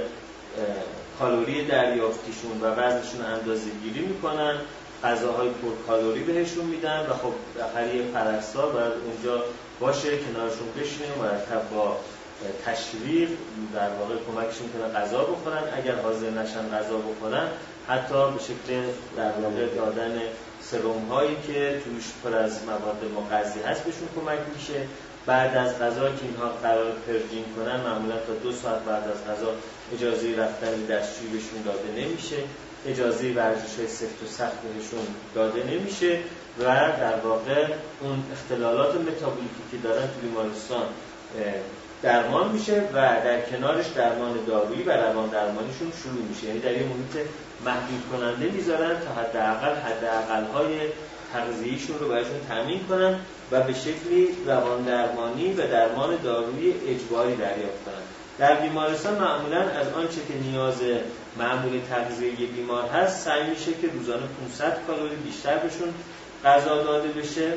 کالری دریافتیشون و وزنشون اندازه گیری میکنن، غذاهای پرکالری بهشون میدن و خب آخری پرستار باید اونجا باشه کنارشون بشینه مرتب با تشویق در واقع کمکشون کنه غذا بخورن. اگر حاضر نشن غذا بخورن حتی به شکل در واقع دادن سرم هایی که توش پر از مواد مغذی هست بهشون کمک میشه. بعد از غذا که اینها قرار پرژین کنن معمولا تا 2 ساعت بعد از غذا اجازه رفتن دستشویی بهشون داده نمیشه، اجازه ورزش‌های سفت و سخت بهشون داده نمیشه و در واقع اون اختلالات متابولیکی که دارن تو بیمارستان درمان میشه و در کنارش درمان دارویی و روان درمانیشون شروع میشه. یعنی در یه محیط محدود کننده میذارن تا حداقل‌های تغذیه‌ایشون رو براشون تامین کنن و به شکلی روان درمانی و درمان دارویی اجباری دریافت کنن. در بیمارستان معمولاً از آنچه که نیاز معمول تغذیه بیمار هست سعی میشه که روزانه 500 کالری بیشتر بهشون غذا داده بشه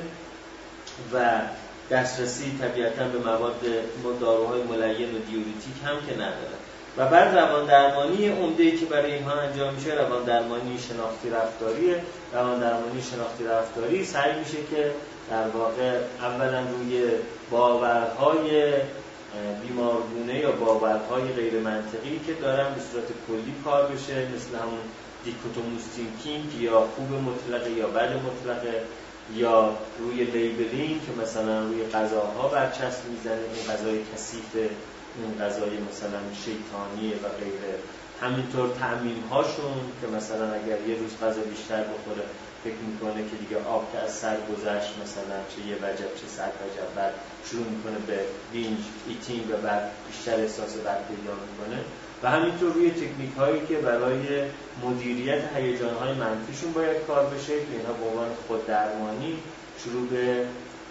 و دسترسی طبیعتاً به مواد داروهای ملین و دیوریتیک هم که ندارن. و بعد روان درمانی عمده‌ای که برای اینها انجام میشه روان درمانی شناختی رفتاریه. روان درمانی شناختی رفتاری سعی میشه که در واقع اولا روی باورهای بیمارگونه یا باورهای غیر منطقی که دارن به صورت کلی کار بشه، مثل همون دیکوتوموس تینکینگ یا خوب مطلقه یا بد مطلقه، یا روی لیبلینگ که مثلا روی غذاها برچسب میزنه این غذای کثیف، این غذای مثلا شیطانی و غیره. همینطور تعمیم هاشون که مثلا اگر یه روز غذا بیشتر بخوره فکر میکنه که دیگه آب که از سر گذشت مثلا چه یه وجب چه 100 وجب بعد شروع میکنه به بینج ایتینگ و بعد بیشتر احساس بد پیدا میکنه. و همینطور روی تکنیک هایی که برای مدیریت هیجان های منفیشون باید کار بشه که اینها به عنوان خود درمانی شروع به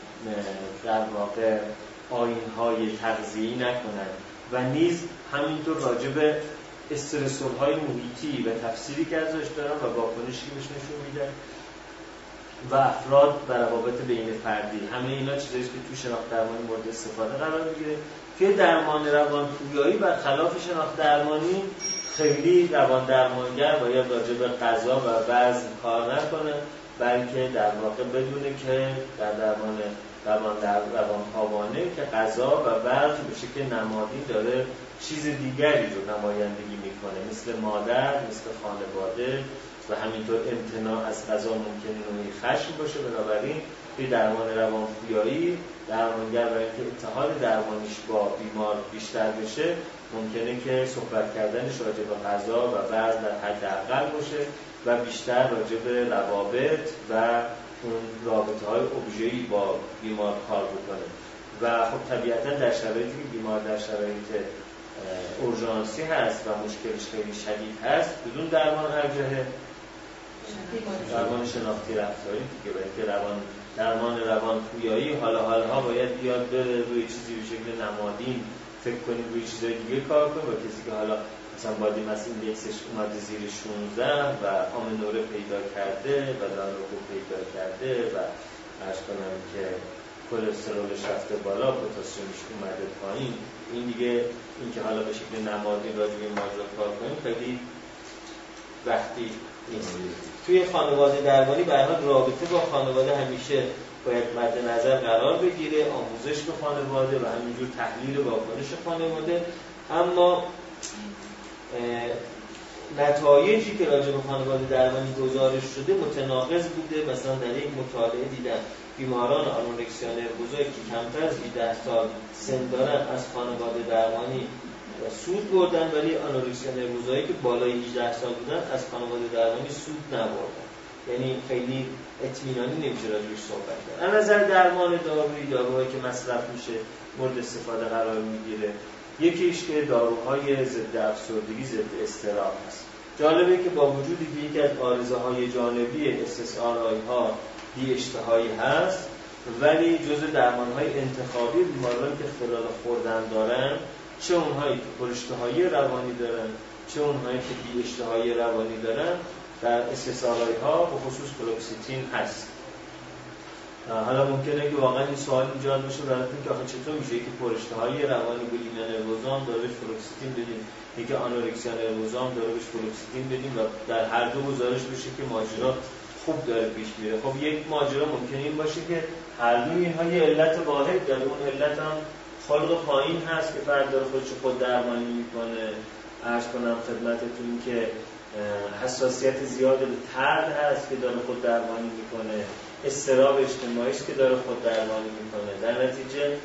در واقع آیین‌های تغذیه‌ای نکنن. و نیز همینطور راجع به استرسورهای محیطی و تفسیری که ازش دارن و واکنشی که بهش نشون میدن و افراد و روابط بین فردی، همه اینا چیزایی که تو شناخت درمانی مورد استفاده قرار میگیره. که درمان روانپویایی برخلاف شناخت درمانی خیلی روان درمانگر باید راجع به غذا و وزن کار نکنه، بلکه در واقع بدونه که در روان خوابانه که غذا و وزن به شکل نمادین داره چیز دیگری رو نمایندگی میکنه، مثل مادر، مثل خانواده و همینطور امتناع از غذا ممکنه نوعی خشم باشه. بنابراین توی درمان روانپویایی درمانگر برای اینکه اتحاد درمانیش با بیمار بیشتر بشه ممکنه که صحبت کردنش راجع به غذا و وزن در حداقل باشه و بیشتر راجع به روابط و اون رابطه‌های ابژه‌ای با بیمار کار بکنه. و خب طبیعتاً در شرایطی که بیمار در شرایط اورژانسی هست و مشکلش خیلی شدید هست بدون درمان ارجحه درمان شناختی رفتاری دیگه، باید که درمان روانپویایی حالا باید بیاد بره روی چیزی به شکل نمادین فکر کنیم، روی چیزای دیگه کار کنیم و کسی که حالا مثلا بادی ماس ایندکسش اومده زیر 16 و آمنوره پیدا کرده و لانوکو پیدا کرده و عرض کنم که کلسترولش رفته بالا، پتاسیمش اومده پایین، این دیگه اینکه حالا به شکل نمادین راجع به ماجرا کار کنیم خیلی وقتی نیست. توی خانواده درمانی به هر حال رابطه با خانواده همیشه باید مد نظر قرار بگیره، آموزش به خانواده و همینجور تحلیل واکنش خانواده. اما نتایجی که راجع به خانواده درمانی گزارش شده متناقض بوده. مثلا در یک مطالعه دیدم بیماران آنورکسیا نروزایی که کمتر از 18 سال سن دارن از خانواده درمانی سود بردن، ولی آنورکسیا نروزایی که بالای 18 سال بودن از خانواده درمانی سود نبردن. یعنی خیلی اطمینانی نمیشه راجعش صحبت کرد. از نظر درمان داروهایی که مصرف میشه مورد استفاده قرار میگیره، یکیش که داروهای ضد افسردگی، ضد اضطراب هست. جالبه که با وجودی که یکی از عارضه‌های جانبی SSRI ها بی اشتهایی هست، ولی جزء درمان‌های انتخابی بیمارانی که اختلال خوردن دارن، چه اونهایی که پراشتهایی روانی دارن چه اونهایی که بی اشتهایی روانی دارن، در SSRI ها به خصوص فلوکسیتین هست. حالا ممکنه که واقعا این سوال ایجاد بشه براتون که آخه چطور میشه که پراشتهایی روانی بولیمیا نروزا داره بهش فلوکسیتین بدیم، یکی آنورکسیا نروزا داره بهش فلوکسیتین بدیم و در هر دو گزارش بشه که ماجرا خوب داره پیش میره. خب یک ماجرا ممکنه این باشه که هر دو اینها یه علت واحد داره، اون علت هم خلق پایین هست که فرد داره خودش خود درمانی میکنه. عرض کنم خدمتتون که حساسیت زیاد به طرد هست که داره خود درمانی میکنه، اضطراب اجتماعی است که داره خود درمانی میکنه. در نتیجه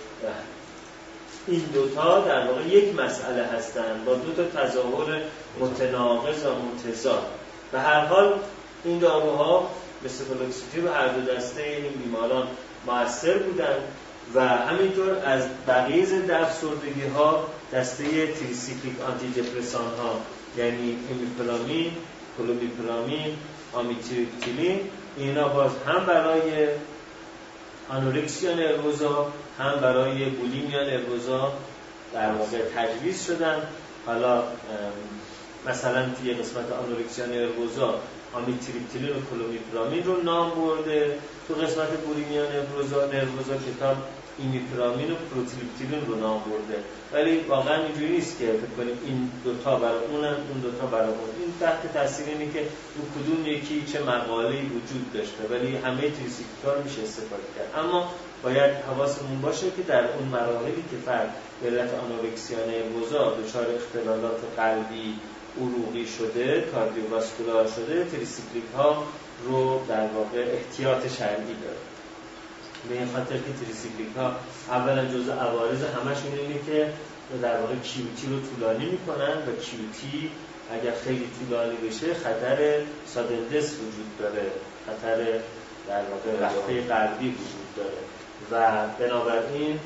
این دوتا در واقع یک مسئله هستند با دو تا تظاهر متناقض و متضاد. به هر حال این داروها مثل فلوکسیتین به هر دو دسته این بیماران مؤثر بودند و همینطور از بقیه ضد افسردگی ها دسته تریسیکلیک آنتی دپرسان ها یعنی امیپرامین، کلومیپرامین، آمیتریپتیلین، اینا باز هم برای آنورکسیا نروزا هم برای بولیمیا نروزا در واقع تجویز شدن. حالا مثلا توی قسمت آنورکسیا نروزا آمیتریپتیلین و کلومیپرامین رو نام برده، تو قسمت بولیمیا نروزا کتاب ایمیپرامین و پروتریپتیلین رو نام برده. ولی واقعا اینجوری نیست که فکر کنیم این دوتا برای اونن اون دوتا برای اون. این تحت تاثیر اینه که رو کدوم یکی چه مقاله‌ای وجود داشته، ولی همه تریسیکلیک‌ها رو میشه استفاده کرد. اما باید حواسمون باشه که در اون مراحلی که فرد به علت آنورکسیا نروزا دچار اختلالات قلبی عروقی شده، کاردیوواسکولار شده، تریسیکلیک‌ها رو در واقع احتیاط شرعی داره. به این خاطر که تریسیکلیک‌ها اولا جزء عوارض همشون اینه که در واقع کیوتی رو طولانی میکنن و کیوتی اگر خیلی طولانی بشه خطر سادندس وجود داره، خطر در واقع رفته قلبی وجود داره و بنابراین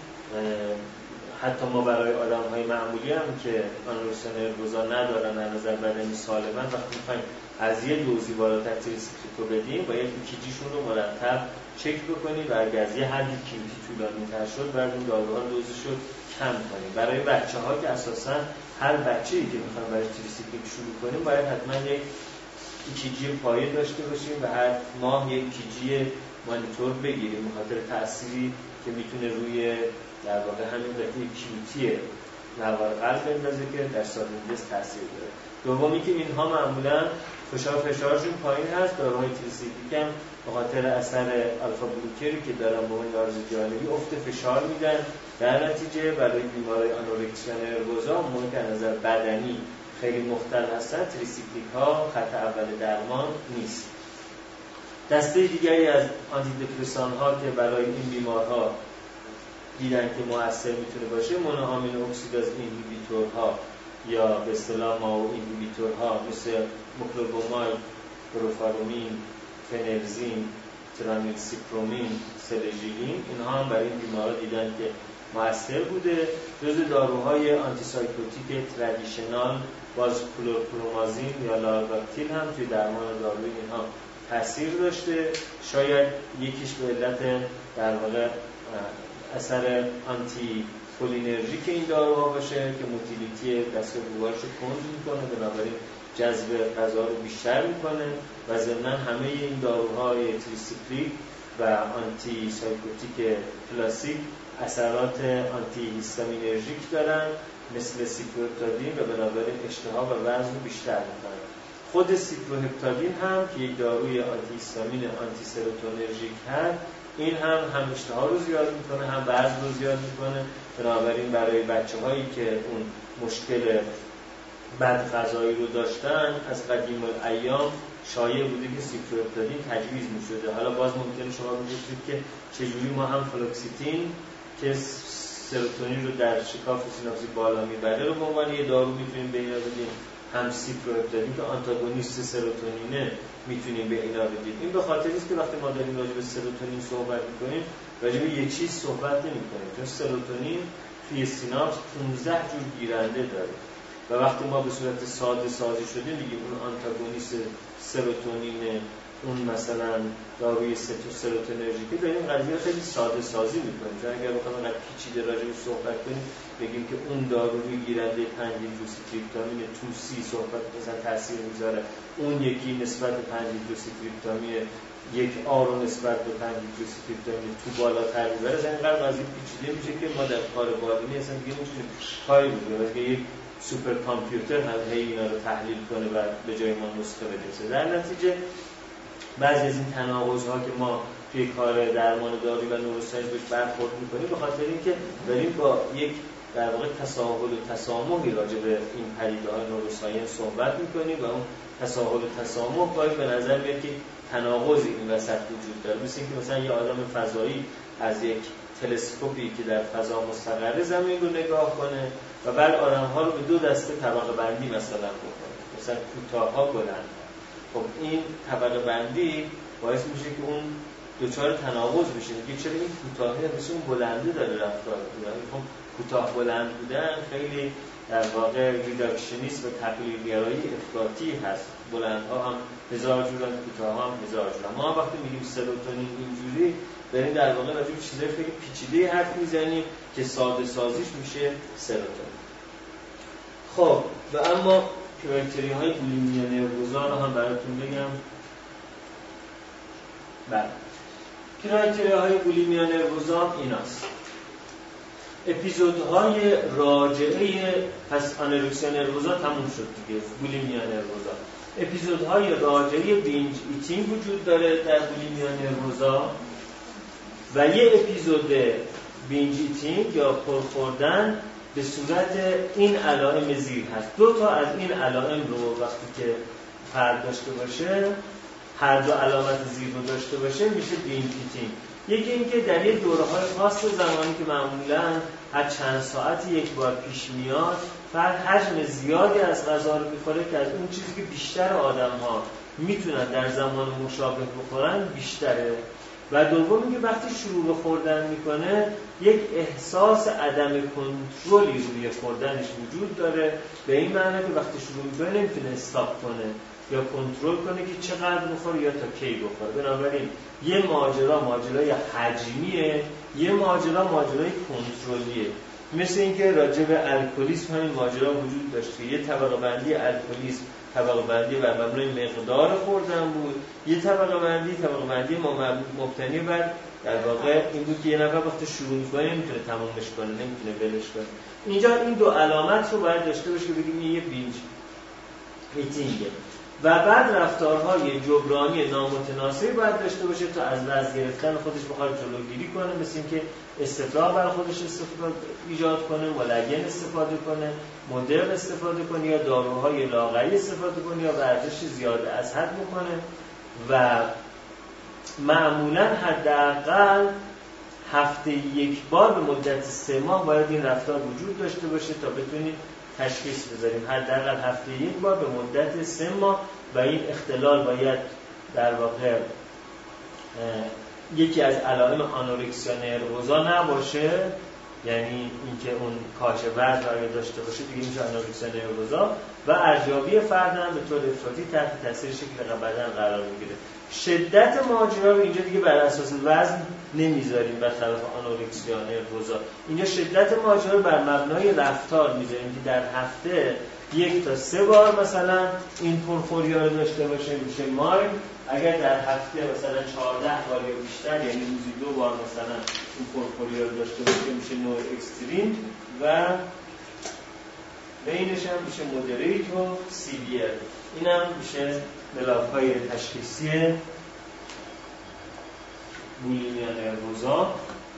حتی ما برای آدم‌های معمولی هم که آنورکسیا نروزا ندارن از نظر بدنی سالمن وقتی می‌خوایم از یه دوزی بالاتر تریسیکلیک رو بدیم باید ایکیجیشون رو مرتب چک بکنیم و اگر از یه حدی کیوتی طولانی‌تر شد بعد اون داروها دوزش رو کم کنیم. برای بچه‌ها که اساساً هر بچه‌ای که می‌خوایم برای تریسیکلیک شروع کنیم باید حتما یک ایکیجی پایه داشته باشیم و هر ماه یک ایکیجی مانیتور بگیریم به خاطر تأثیری که میتونه روی در واقع همین قطعه کیوتی نوار قلب بندازه که در سالینیدس تاثیر داره. دومی که اینها معمولا فشارشون پایین هست. داروهای تریسیکلیک هم به خاطر اثر آلفا بلوکری که دارن به عنوان عارض جانبی افت فشار میدن، در نتیجه برای بیمارای آنورکسیا نروزا اون که از نظر بدنی خیلی مختل هستن تریسیکلیک ها خط اول درمان نیست. دسته دیگری از آنتی دپرسان ها که برای این بیمارها دیدن که مؤثر میتونه باشه مونوآمین اکسیداز اینهیبیتورها یا به اصطلاح ماو اینهیبیتورها مثل مکلوبوماید، پروفارومین، فنلزین، ترامیلسیپرومین، سلژیلین، اینها هم برای این بیمارها دیدن که مؤثر بوده. جزو داروهای آنتی سایکوتیک ترادیشنال باز کلورپرومازین یا لاروباکتیل هم توی درمان داروی اینها تاثیر داشته. شاید یکیش به علت در واقع اثر آنتی کولینرژیک این داروها باشه که موتیلیتی دستگاه گوارش رو کند میکنه، بنابراین جذب غذا رو بیشتر میکنه و ضمن همه این داروهای تریسیکلیک و آنتی سایکوتیک کلاسیک اثرات آنتی هیستامینرژیک دارن مثل سیپروهپتادین و بنابراین اشتها و وزن رو بیشتر میکنه. خود سیپروهپتادین هم که یک داروی آنتی هیستامین آنتی سروتونرژیک هست، این هم اشتها رو زیاد میکنه هم وزن رو زیاد میکنه. بنابراین برای بچه‌هایی که اون مشکل بد غذایی رو داشتن از قدیم الایام شایع بوده که سیپروهپتادین تجویز میشده. حالا باز ممکنه شما بگید که چجوری ما هم فلوکسیتین که سروتونین رو در شکاف سیناپسی بالا میبره رو به عنوان یه دارو میتونیم به اینا بدیم، هم سیپروهپتادین که آنتاگونیست سروتونینه میتونیم به اینا بدیم. این به خاطر است که وقتی ما داریم راجع به سروتونین صحبت میکنیم راجع به یک چیز صحبت نمیکنیم، چون سروتونین توی سیناپس 15 جور گیرنده داره و وقتی ما به صورت ساده سازی شده میگیم اون آنتاگونیست سروتونین، اون مثلا داروی سروتونرژیک، داریم قضیه خیلی ساده سازی میکنیم. چون اگر بخوایم انقدر پیچیده راجع به صحبت کنیم بگیم که اون داروی گیرنده 5 هیدروکسیتریپتامین توسی صحبت مثلا تاثیر میذاره، اون یکی نسبت به 5 هیدروکسیتریپتامین یک آر رو نسبت به 5 هیدروکسیتریپتامین تو بالاتر میبره، از اینقدر قضیه پیچیده میشه که ما در کار بالینی اصلا دیگه نمیتونیم کاری بکنیم که یک سوپر کامپیوتر هم اینا رو تحلیل کنه و به جای ما نسخه بده. در نتیجه بعضی از این تناقض‌ها که ما توی کار درمان دارویی و نوروساینس بهش برخورد می‌کنیم به خاطر اینکه داریم با یک در واقع تساهل و تسامحی راجع به این پدیده‌های نوروساینس صحبت می‌کنیم و اون تساهل و تسامح گاهی به نظر میاد که تناقضی این وسط وجود داره. مثل اینکه مثلا یه آدم فضایی از یک تلسکوپی که در فضا مستقر زمین رو نگاه کنه و بعد آدم‌ها رو به دو دسته طبقه بندی مثلا بکنه، مثلا کوتاه‌ها بلند. خب این طبقه بندی باعث میشه که اون دوچار تناقض بشه، میگه چرا این کوتاهی مثل اون بلنده داره رفتار میکنه. خب کوتاه بلند بودن خیلی در واقع ریداکشنیسم و تقلیل‌گرایی افراطی هست. بلندها هم هزار جورن، کوتاه‌ها هم هزار جورن. ما وقتی میگیم سروتونین اینجوری داریم در واقع راجع به چیزای خیلی پیچیده حرف میزنیم که ساده سازیش میشه سروتونین. خب و اما کرایتری های بولیمیا نروزا رو هم براتون بگم. بله، کرایتری های بولیمیا نروزا ایناست: اپیزودهای راجعه، پس آنورکسیا نروزا تموم شد دیگه، بولیمیا نروزا. اپیزودهای راجعه بینج ایتینگ وجود داره در بولیمیا نروزا و یه اپیزود بینج ایتینگ یا پرخوردن به صورت این علائم زیر هست. دو تا از این علائم رو وقتی که فرد داشته باشه، هر دو علامت زیر رو داشته باشه میشه بینج ایتینگ. یکی اینکه در یک دوره‌های خاص زمانی که معمولاً هر چند ساعتی یک بار پیش میاد، فرد حجم زیادی از غذا رو می‌خوره که از اون چیزی که بیشتر آدم‌ها میتونن در زمان مشابه بخورن بیشتره. و دوم اینکه وقتی شروع به خوردن میکنه یک احساس عدم کنترلی روی خوردنش وجود داره، به این معنی که وقتی شروع میکنه نمیتونه استاپ کنه یا کنترل کنه که چقدر بخوره یا تا کی بخوره. بنابراین یه ماجرای حجمیه، یه ماجرای کنترلیه. مثل اینکه راجع به الکلیسم همین ماجرا وجود داشت که یه طبقه بندی الکلیسم طبقه بندی بر مبنای مقدار خوردن بود، یه طبقه بندی مبتنی بر در واقع این بود که یه نفر وقتی شروع می‌کنه نمیتونه تمامش کنه، نمیتونه ولش کنه. اینجا این دو علامت رو باید داشته باشه که بگیم این یه بینج ایتینگه. و بعد رفتارهای جبرانی نامتناسبی باید داشته باشه تا از وزن گرفتن خودش بخواد جلوگیری کنه، مثل اینکه استفراغ برای خودش ایجاد کنه، ملگن استفاده کنه، مدر استفاده کنه یا داروهای لاغری استفاده کنه یا ورزش زیاده از حد بکنه. و معمولا حداقل هفته یک بار به مدت 3 ماه باید این رفتار وجود داشته باشه تا بتونید تشخیص بذاریم. حداقل هفته یک بار به مدت 3 ماه و این اختلال باید در واقع یکی از علائم آنورکسیا نروزا نباشه، یعنی اینکه اون کاهش وزن رو داشته باشه دیگه میشه آنورکسیا نروزا. و ارزیابی فرد هم به طور افراطی تحت تاثیر شکل بدن قرار میگیره. شدت ماجرا رو اینجا دیگه بر اساس وزن نمیذاریم برخلاف آنورکسیا نروزا. اینجا شدت ماجرا رو بر مبنای رفتار میذاریم که در هفته 1 تا 3 بار مثلا این پورفوریا رو داشته باشه میشه مایل. اگر در هفته مثلا 14 بار یا بیشتر یعنی روزی 2 بار مثلا این پورفوریا رو داشته باشه میشه نوع اکستریم و بینش هم میشه مودریت و سیویر. این هم میشه ملاک‌های تشخیصی بولیمیا نروزا.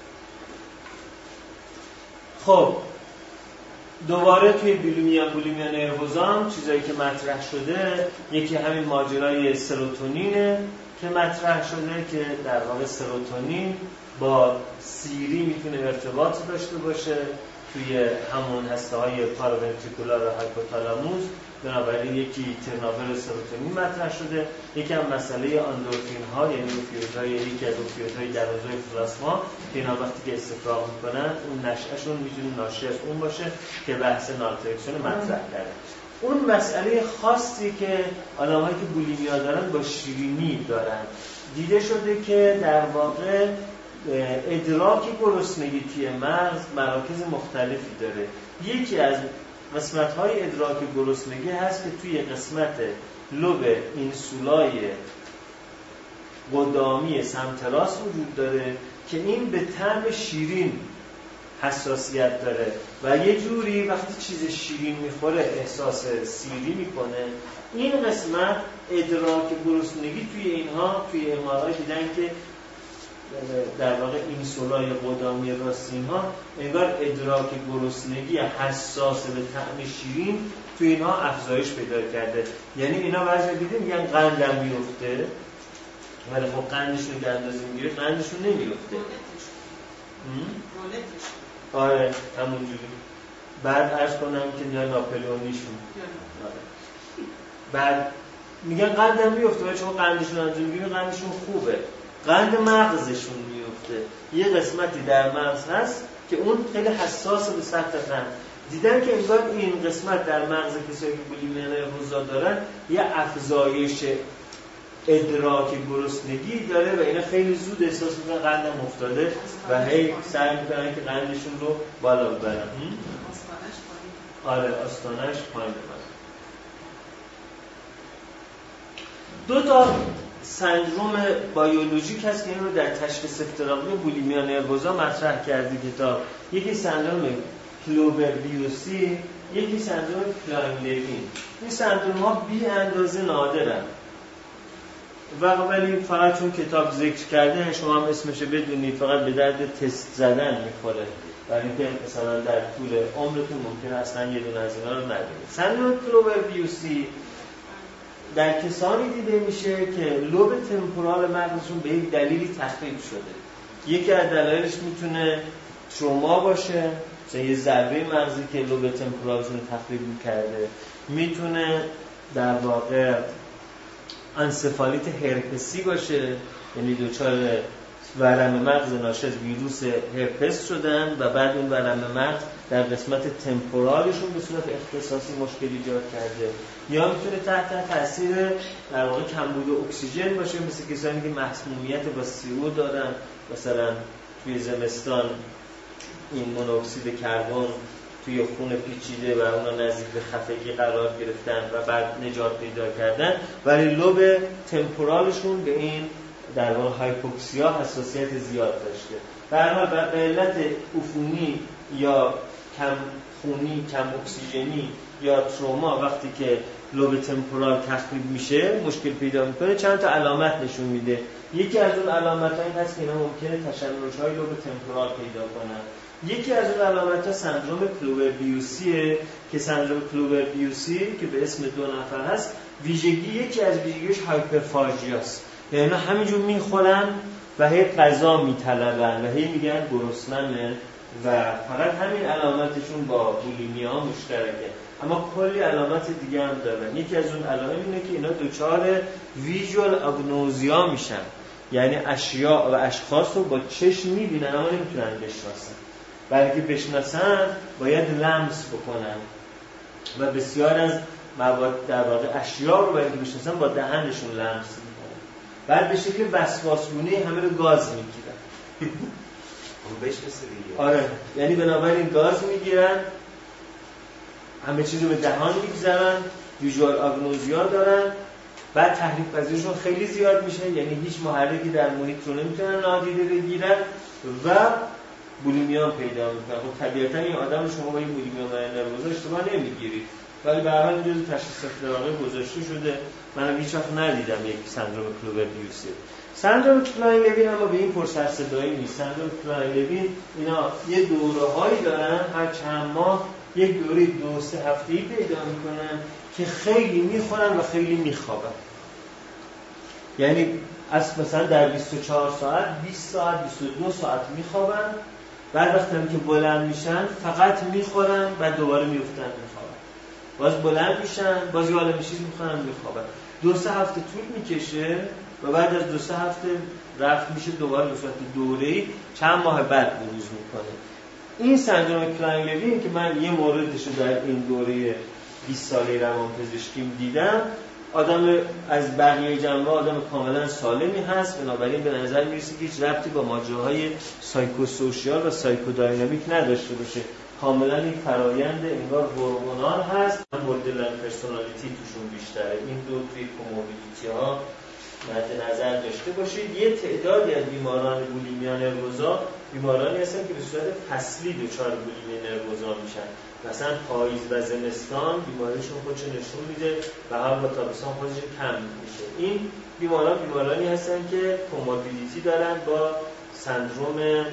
خب دوباره توی بولیمیا نروزا هم چیزایی که مطرح شده، یکی همین ماجرای سروتونینه که مطرح شده که در واقع سروتونین با سیری میتونه ارتباط داشته باشه توی همون هسته‌های پاراونتریکولار و هایپوتالاموس. بنابراین یکی ترناور سروتونین مطرح شده، یکی هم مسئله اندورفین ها یعنی اوپیویدهای، یکی از اوپیویدهای درازای پلاسما که اینا وقتی که استفراغ میکنن اون نشأشون میتونه ناشی از اون باشه که بحث نالترکسون مطرح کرده. اون مسئله خاصی که آدمایی که بولیمیا دارن با شیرینی دارن دیده شده که در واقع ادراک گرسنگی توی مغز مراکز مختلفی داره. یکی از قسمت‌های ادراک گرسنگی هست که توی قسمت لوب اینسولای قدامی سمت راست وجود داره که این به طعم شیرین حساسیت داره و یه جوری وقتی چیز شیرین میخوره احساس سیری میکنه. این قسمت ادراک گرسنگی توی اینها توی ام‌آرآی دیدن که در واقع اینسولای قدامی راست اینها انگار ادراک گرسنگی حساس به طعم شیرین توی اینها افزایش پیدا کرده. یعنی اینا بعضی دیدیم میگن قندم میفته ولی خب قندشون که اندازه میگیره قندشون نمیفته. آره همونجوری. بعد عرض کنم که یا ناپلئونیشون بعد میگن قندم میفته ولی چون قندشون اندازه میگیره قندشون خوبه. قند مغزشون میفته. یه قسمتی در مغز هست که اون خیلی حساس به سطح قند. دیدن که انگار این قسمت در مغز کسایی که بولیمیا نروزا دارن یه افزایش ادراک گرسنگی داره و اینا خیلی زود احساس میکنن قندم افتاده و هی سعی میکنن که قندشون رو بالا ببرن. آره آستانش پایین ببرن. 2 تا سندروم بیولوژیک هست که این رو در تشخیص افتراقی بولیمیا نروزا مطرح کرده کتاب. یکی سندروم کلوبر-بیوسی، یکی سندروم کلاین-لوین. این سندروم ها بی اندازه نادرن و ولی فقط چون کتاب ذکر کرده شما هم اسمش بدونید، فقط به درد تست زدن میخوره برای اینکه مثلا در طول عمرتون ممکنه اصلا یه دونه از اینا رو نبینید. سندروم کلوبر-بیوسی در کسانی دیده میشه که لوب تمپورال مغزشون به یک دلیلی تخریب شده. یکی از دلایلش میتونه تروما باشه، مثلا یه ضربه مغزی که لوب تمپورالشون تخریب میکرده. میتونه در واقع انسفالیت هرپسی باشه، یعنی دچار ورم مغز ناشی از ویروس هرپس شدن و بعد اون ورم مغز در قسمت تمپورالشون به صورت اختصاصی مشکل ایجاد کرده. یا میتونه تحت تاثیر در واقع کمبود اکسیژن باشه، مثل کسانی که مسمومیت با CO دارن، مثلا توی زمستان این مونوکسید کربن توی خون پیچیده و اونا نزدیک به خفگی قرار گرفتن و بعد نجات پیدا کردن، ولی لوب تمپورالشون به این در واقع هایپوکسیا حساسیت زیاد داشته. به هر حال به علت عفونی یا کم خونی، کم اکسیژنی یا تروما وقتی که لوب تمپورال تخریب میشه، مشکل پیدا میکنه، چند تا علامت نشون میده. یکی از اون علامت‌ها این هست که اینا ممکنه تشنج‌های لوب تمپورال پیدا کنن. یکی از اون علامت‌ها سندروم کلوور-بیوسیه که سندروم کلوور-بیوسی که به اسم دو نفر هست، یکی از ویژگیش هایپرفاژیاست. یعنی اینا همینجور میخورن و هی غذا میطلبن و هی میگن گرسنمه و فقط همین علامتشون با بولیمیا مشترکه، اما کلی علامت دیگه هم دارن. یکی از اون علائم اینه که اینا دچار ویژوال آگنوزیا میشن، یعنی اشیاء و اشخاص رو با چشم میبینن اما نمیتونن بشناسن، بلکه بشناسن باید لمس بکنن و بسیار از مواد در واقع اشیاء رو باید بشناسن با دهنشون لمس میکنن، بعد به شکل وسواسگونه همه رو گاز میگیرن. آره، یعنی بنابراین گاز میگیرن، همه چیز رو به دهان میگذارن، ویژوال آگنوزیا دارن، بعد تحریک پذیریشون خیلی زیاد میشه، یعنی هیچ محرکی در محیط رو نمیتونن نادیده بگیرن و بولیمیا پیدا میکنن. خب طبیعتا این آدم شما با این بولیمیا نروزا اشتباه نمیگیرید، ولی به هر حال جزء تشخیص اختلال گذاشته شده. منم هیچ وقت ندیدم یک سندروم کلوور-بیوسی. سندروم کلاین-لوین اما به این پرسر صدایی نیست. سندروم کلاین-لوین اینا یه دوره‌هایی دارن، هر چند ماه یک دوره 2-3 هفته‌ای پیدا میکنن که خیلی میخورن و خیلی میخوابن. یعنی از مثلا در 24 ساعت 20 ساعت 22 ساعت میخوابن، بعد وقتی که بلند میشن فقط میخورن و دوباره میافتن میخوابن، باز بلند میشن باز یه عالمه چیز میخورن میخوابن. 2-3 هفته طول میکشه و بعد از 2-3 هفته رفت میشه دوباره به صورت دوره‌ای چند ماه بعد بروز میکنه. این سندروم کلاین-لوین که من یه موردش رو در این دوره 20 ساله روانپزشکیم دیدم، آدم از بقیه جنبه آدم کاملا سالمی هست، بنابراین به نظر میرسه که هیچ ربطی با ماجراهای سایکوسوشیال و سایکودینامیک نداشته باشه. کاملا این فرایند انگار هورمونال هست، بوردرلاین پرسونالیتی توشون بیشتره. این دو توی کوموربیدیتی ها مد نظر داشته باشید. یه تعدادی از بیماران بولیمیا نروزا بیمارانی هستن که به صورت فصلی دچار بولیمیا نروزا میشن. مثلا پاییز و زمستان بیماریشون خودشون نشون میده و هم با تابستان خودش کم میشه. این بیمارانی هستن که کوموربیدیتی دارن با سندروم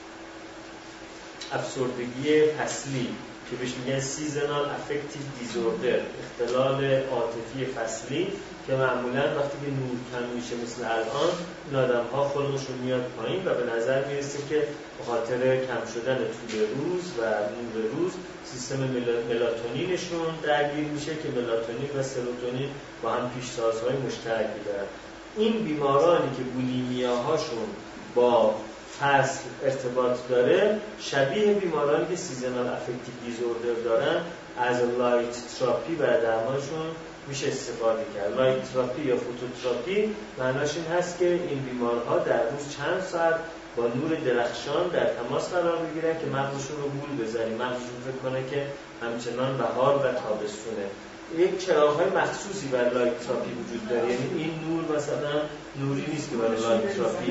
افسردگی فصلی که بهش میگن سیزنال افکتیو دیزوردر، اختلال عاطفی فصلی، که معمولا وقتی که نور کم میشه مثل الان این آدم‌ها خلقشون میاد پایین و به نظر میرسه که به خاطر کم شدن طول روز و نور روز سیستم ملاتونینشون درگیر میشه که ملاتونین و سروتونین با هم پیش‌سازهای مشترکی دارن. این بیمارانی که بولیمیاهاشون با فصل ارتباط داره شبیه بیمارانی که سیزنال افکتیو دیزوردر دارن از لایت تراپی برای درمانشون میشه استفاده کرد. لایت تراپی یا فوتوتراپی معناش این هست که این بیمارها در روز چند ساعت با نور درخشان در تماس قرار بگیرن که مغزشون رو گول بزنیم، مغزشون فکر کنه که همچنان بهار و تابستونه. یک چراغ‌های مخصوصی برای لایت تراپی وجود داره، یعنی این نور مثلا نوری نیست که برای لایت تراپی،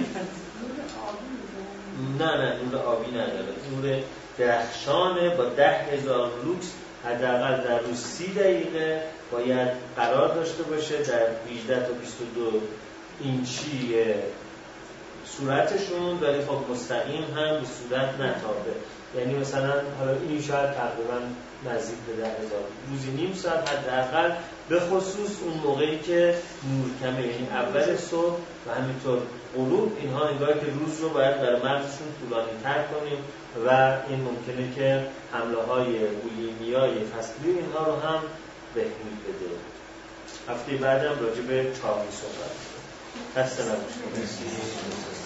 نه نور آبی نداره، نور درخشانه با 10,000 لوکس حداقل در روز 30 دقیقه باید قرار داشته باشه در 18 تا 22 اینچی صورتشون، ولی خب مستقیم هم به صورت نتابه. یعنی مثلا حالا این شاید تقریبا نزدیک به 10,000 روزی نیم ساعت حداقل، به خصوص اون موقعی که نور کمه، یعنی اول صبح و همینطور غروب. اینها انگار که روز رو باید برای مغزشون طولانی تر کنیم و این ممکنه که حمله های بولیمیای فصلی اینها رو هم بهبود بده. هفته بعدم راجع به چاقی صحبت کنیم. خسته نباشید.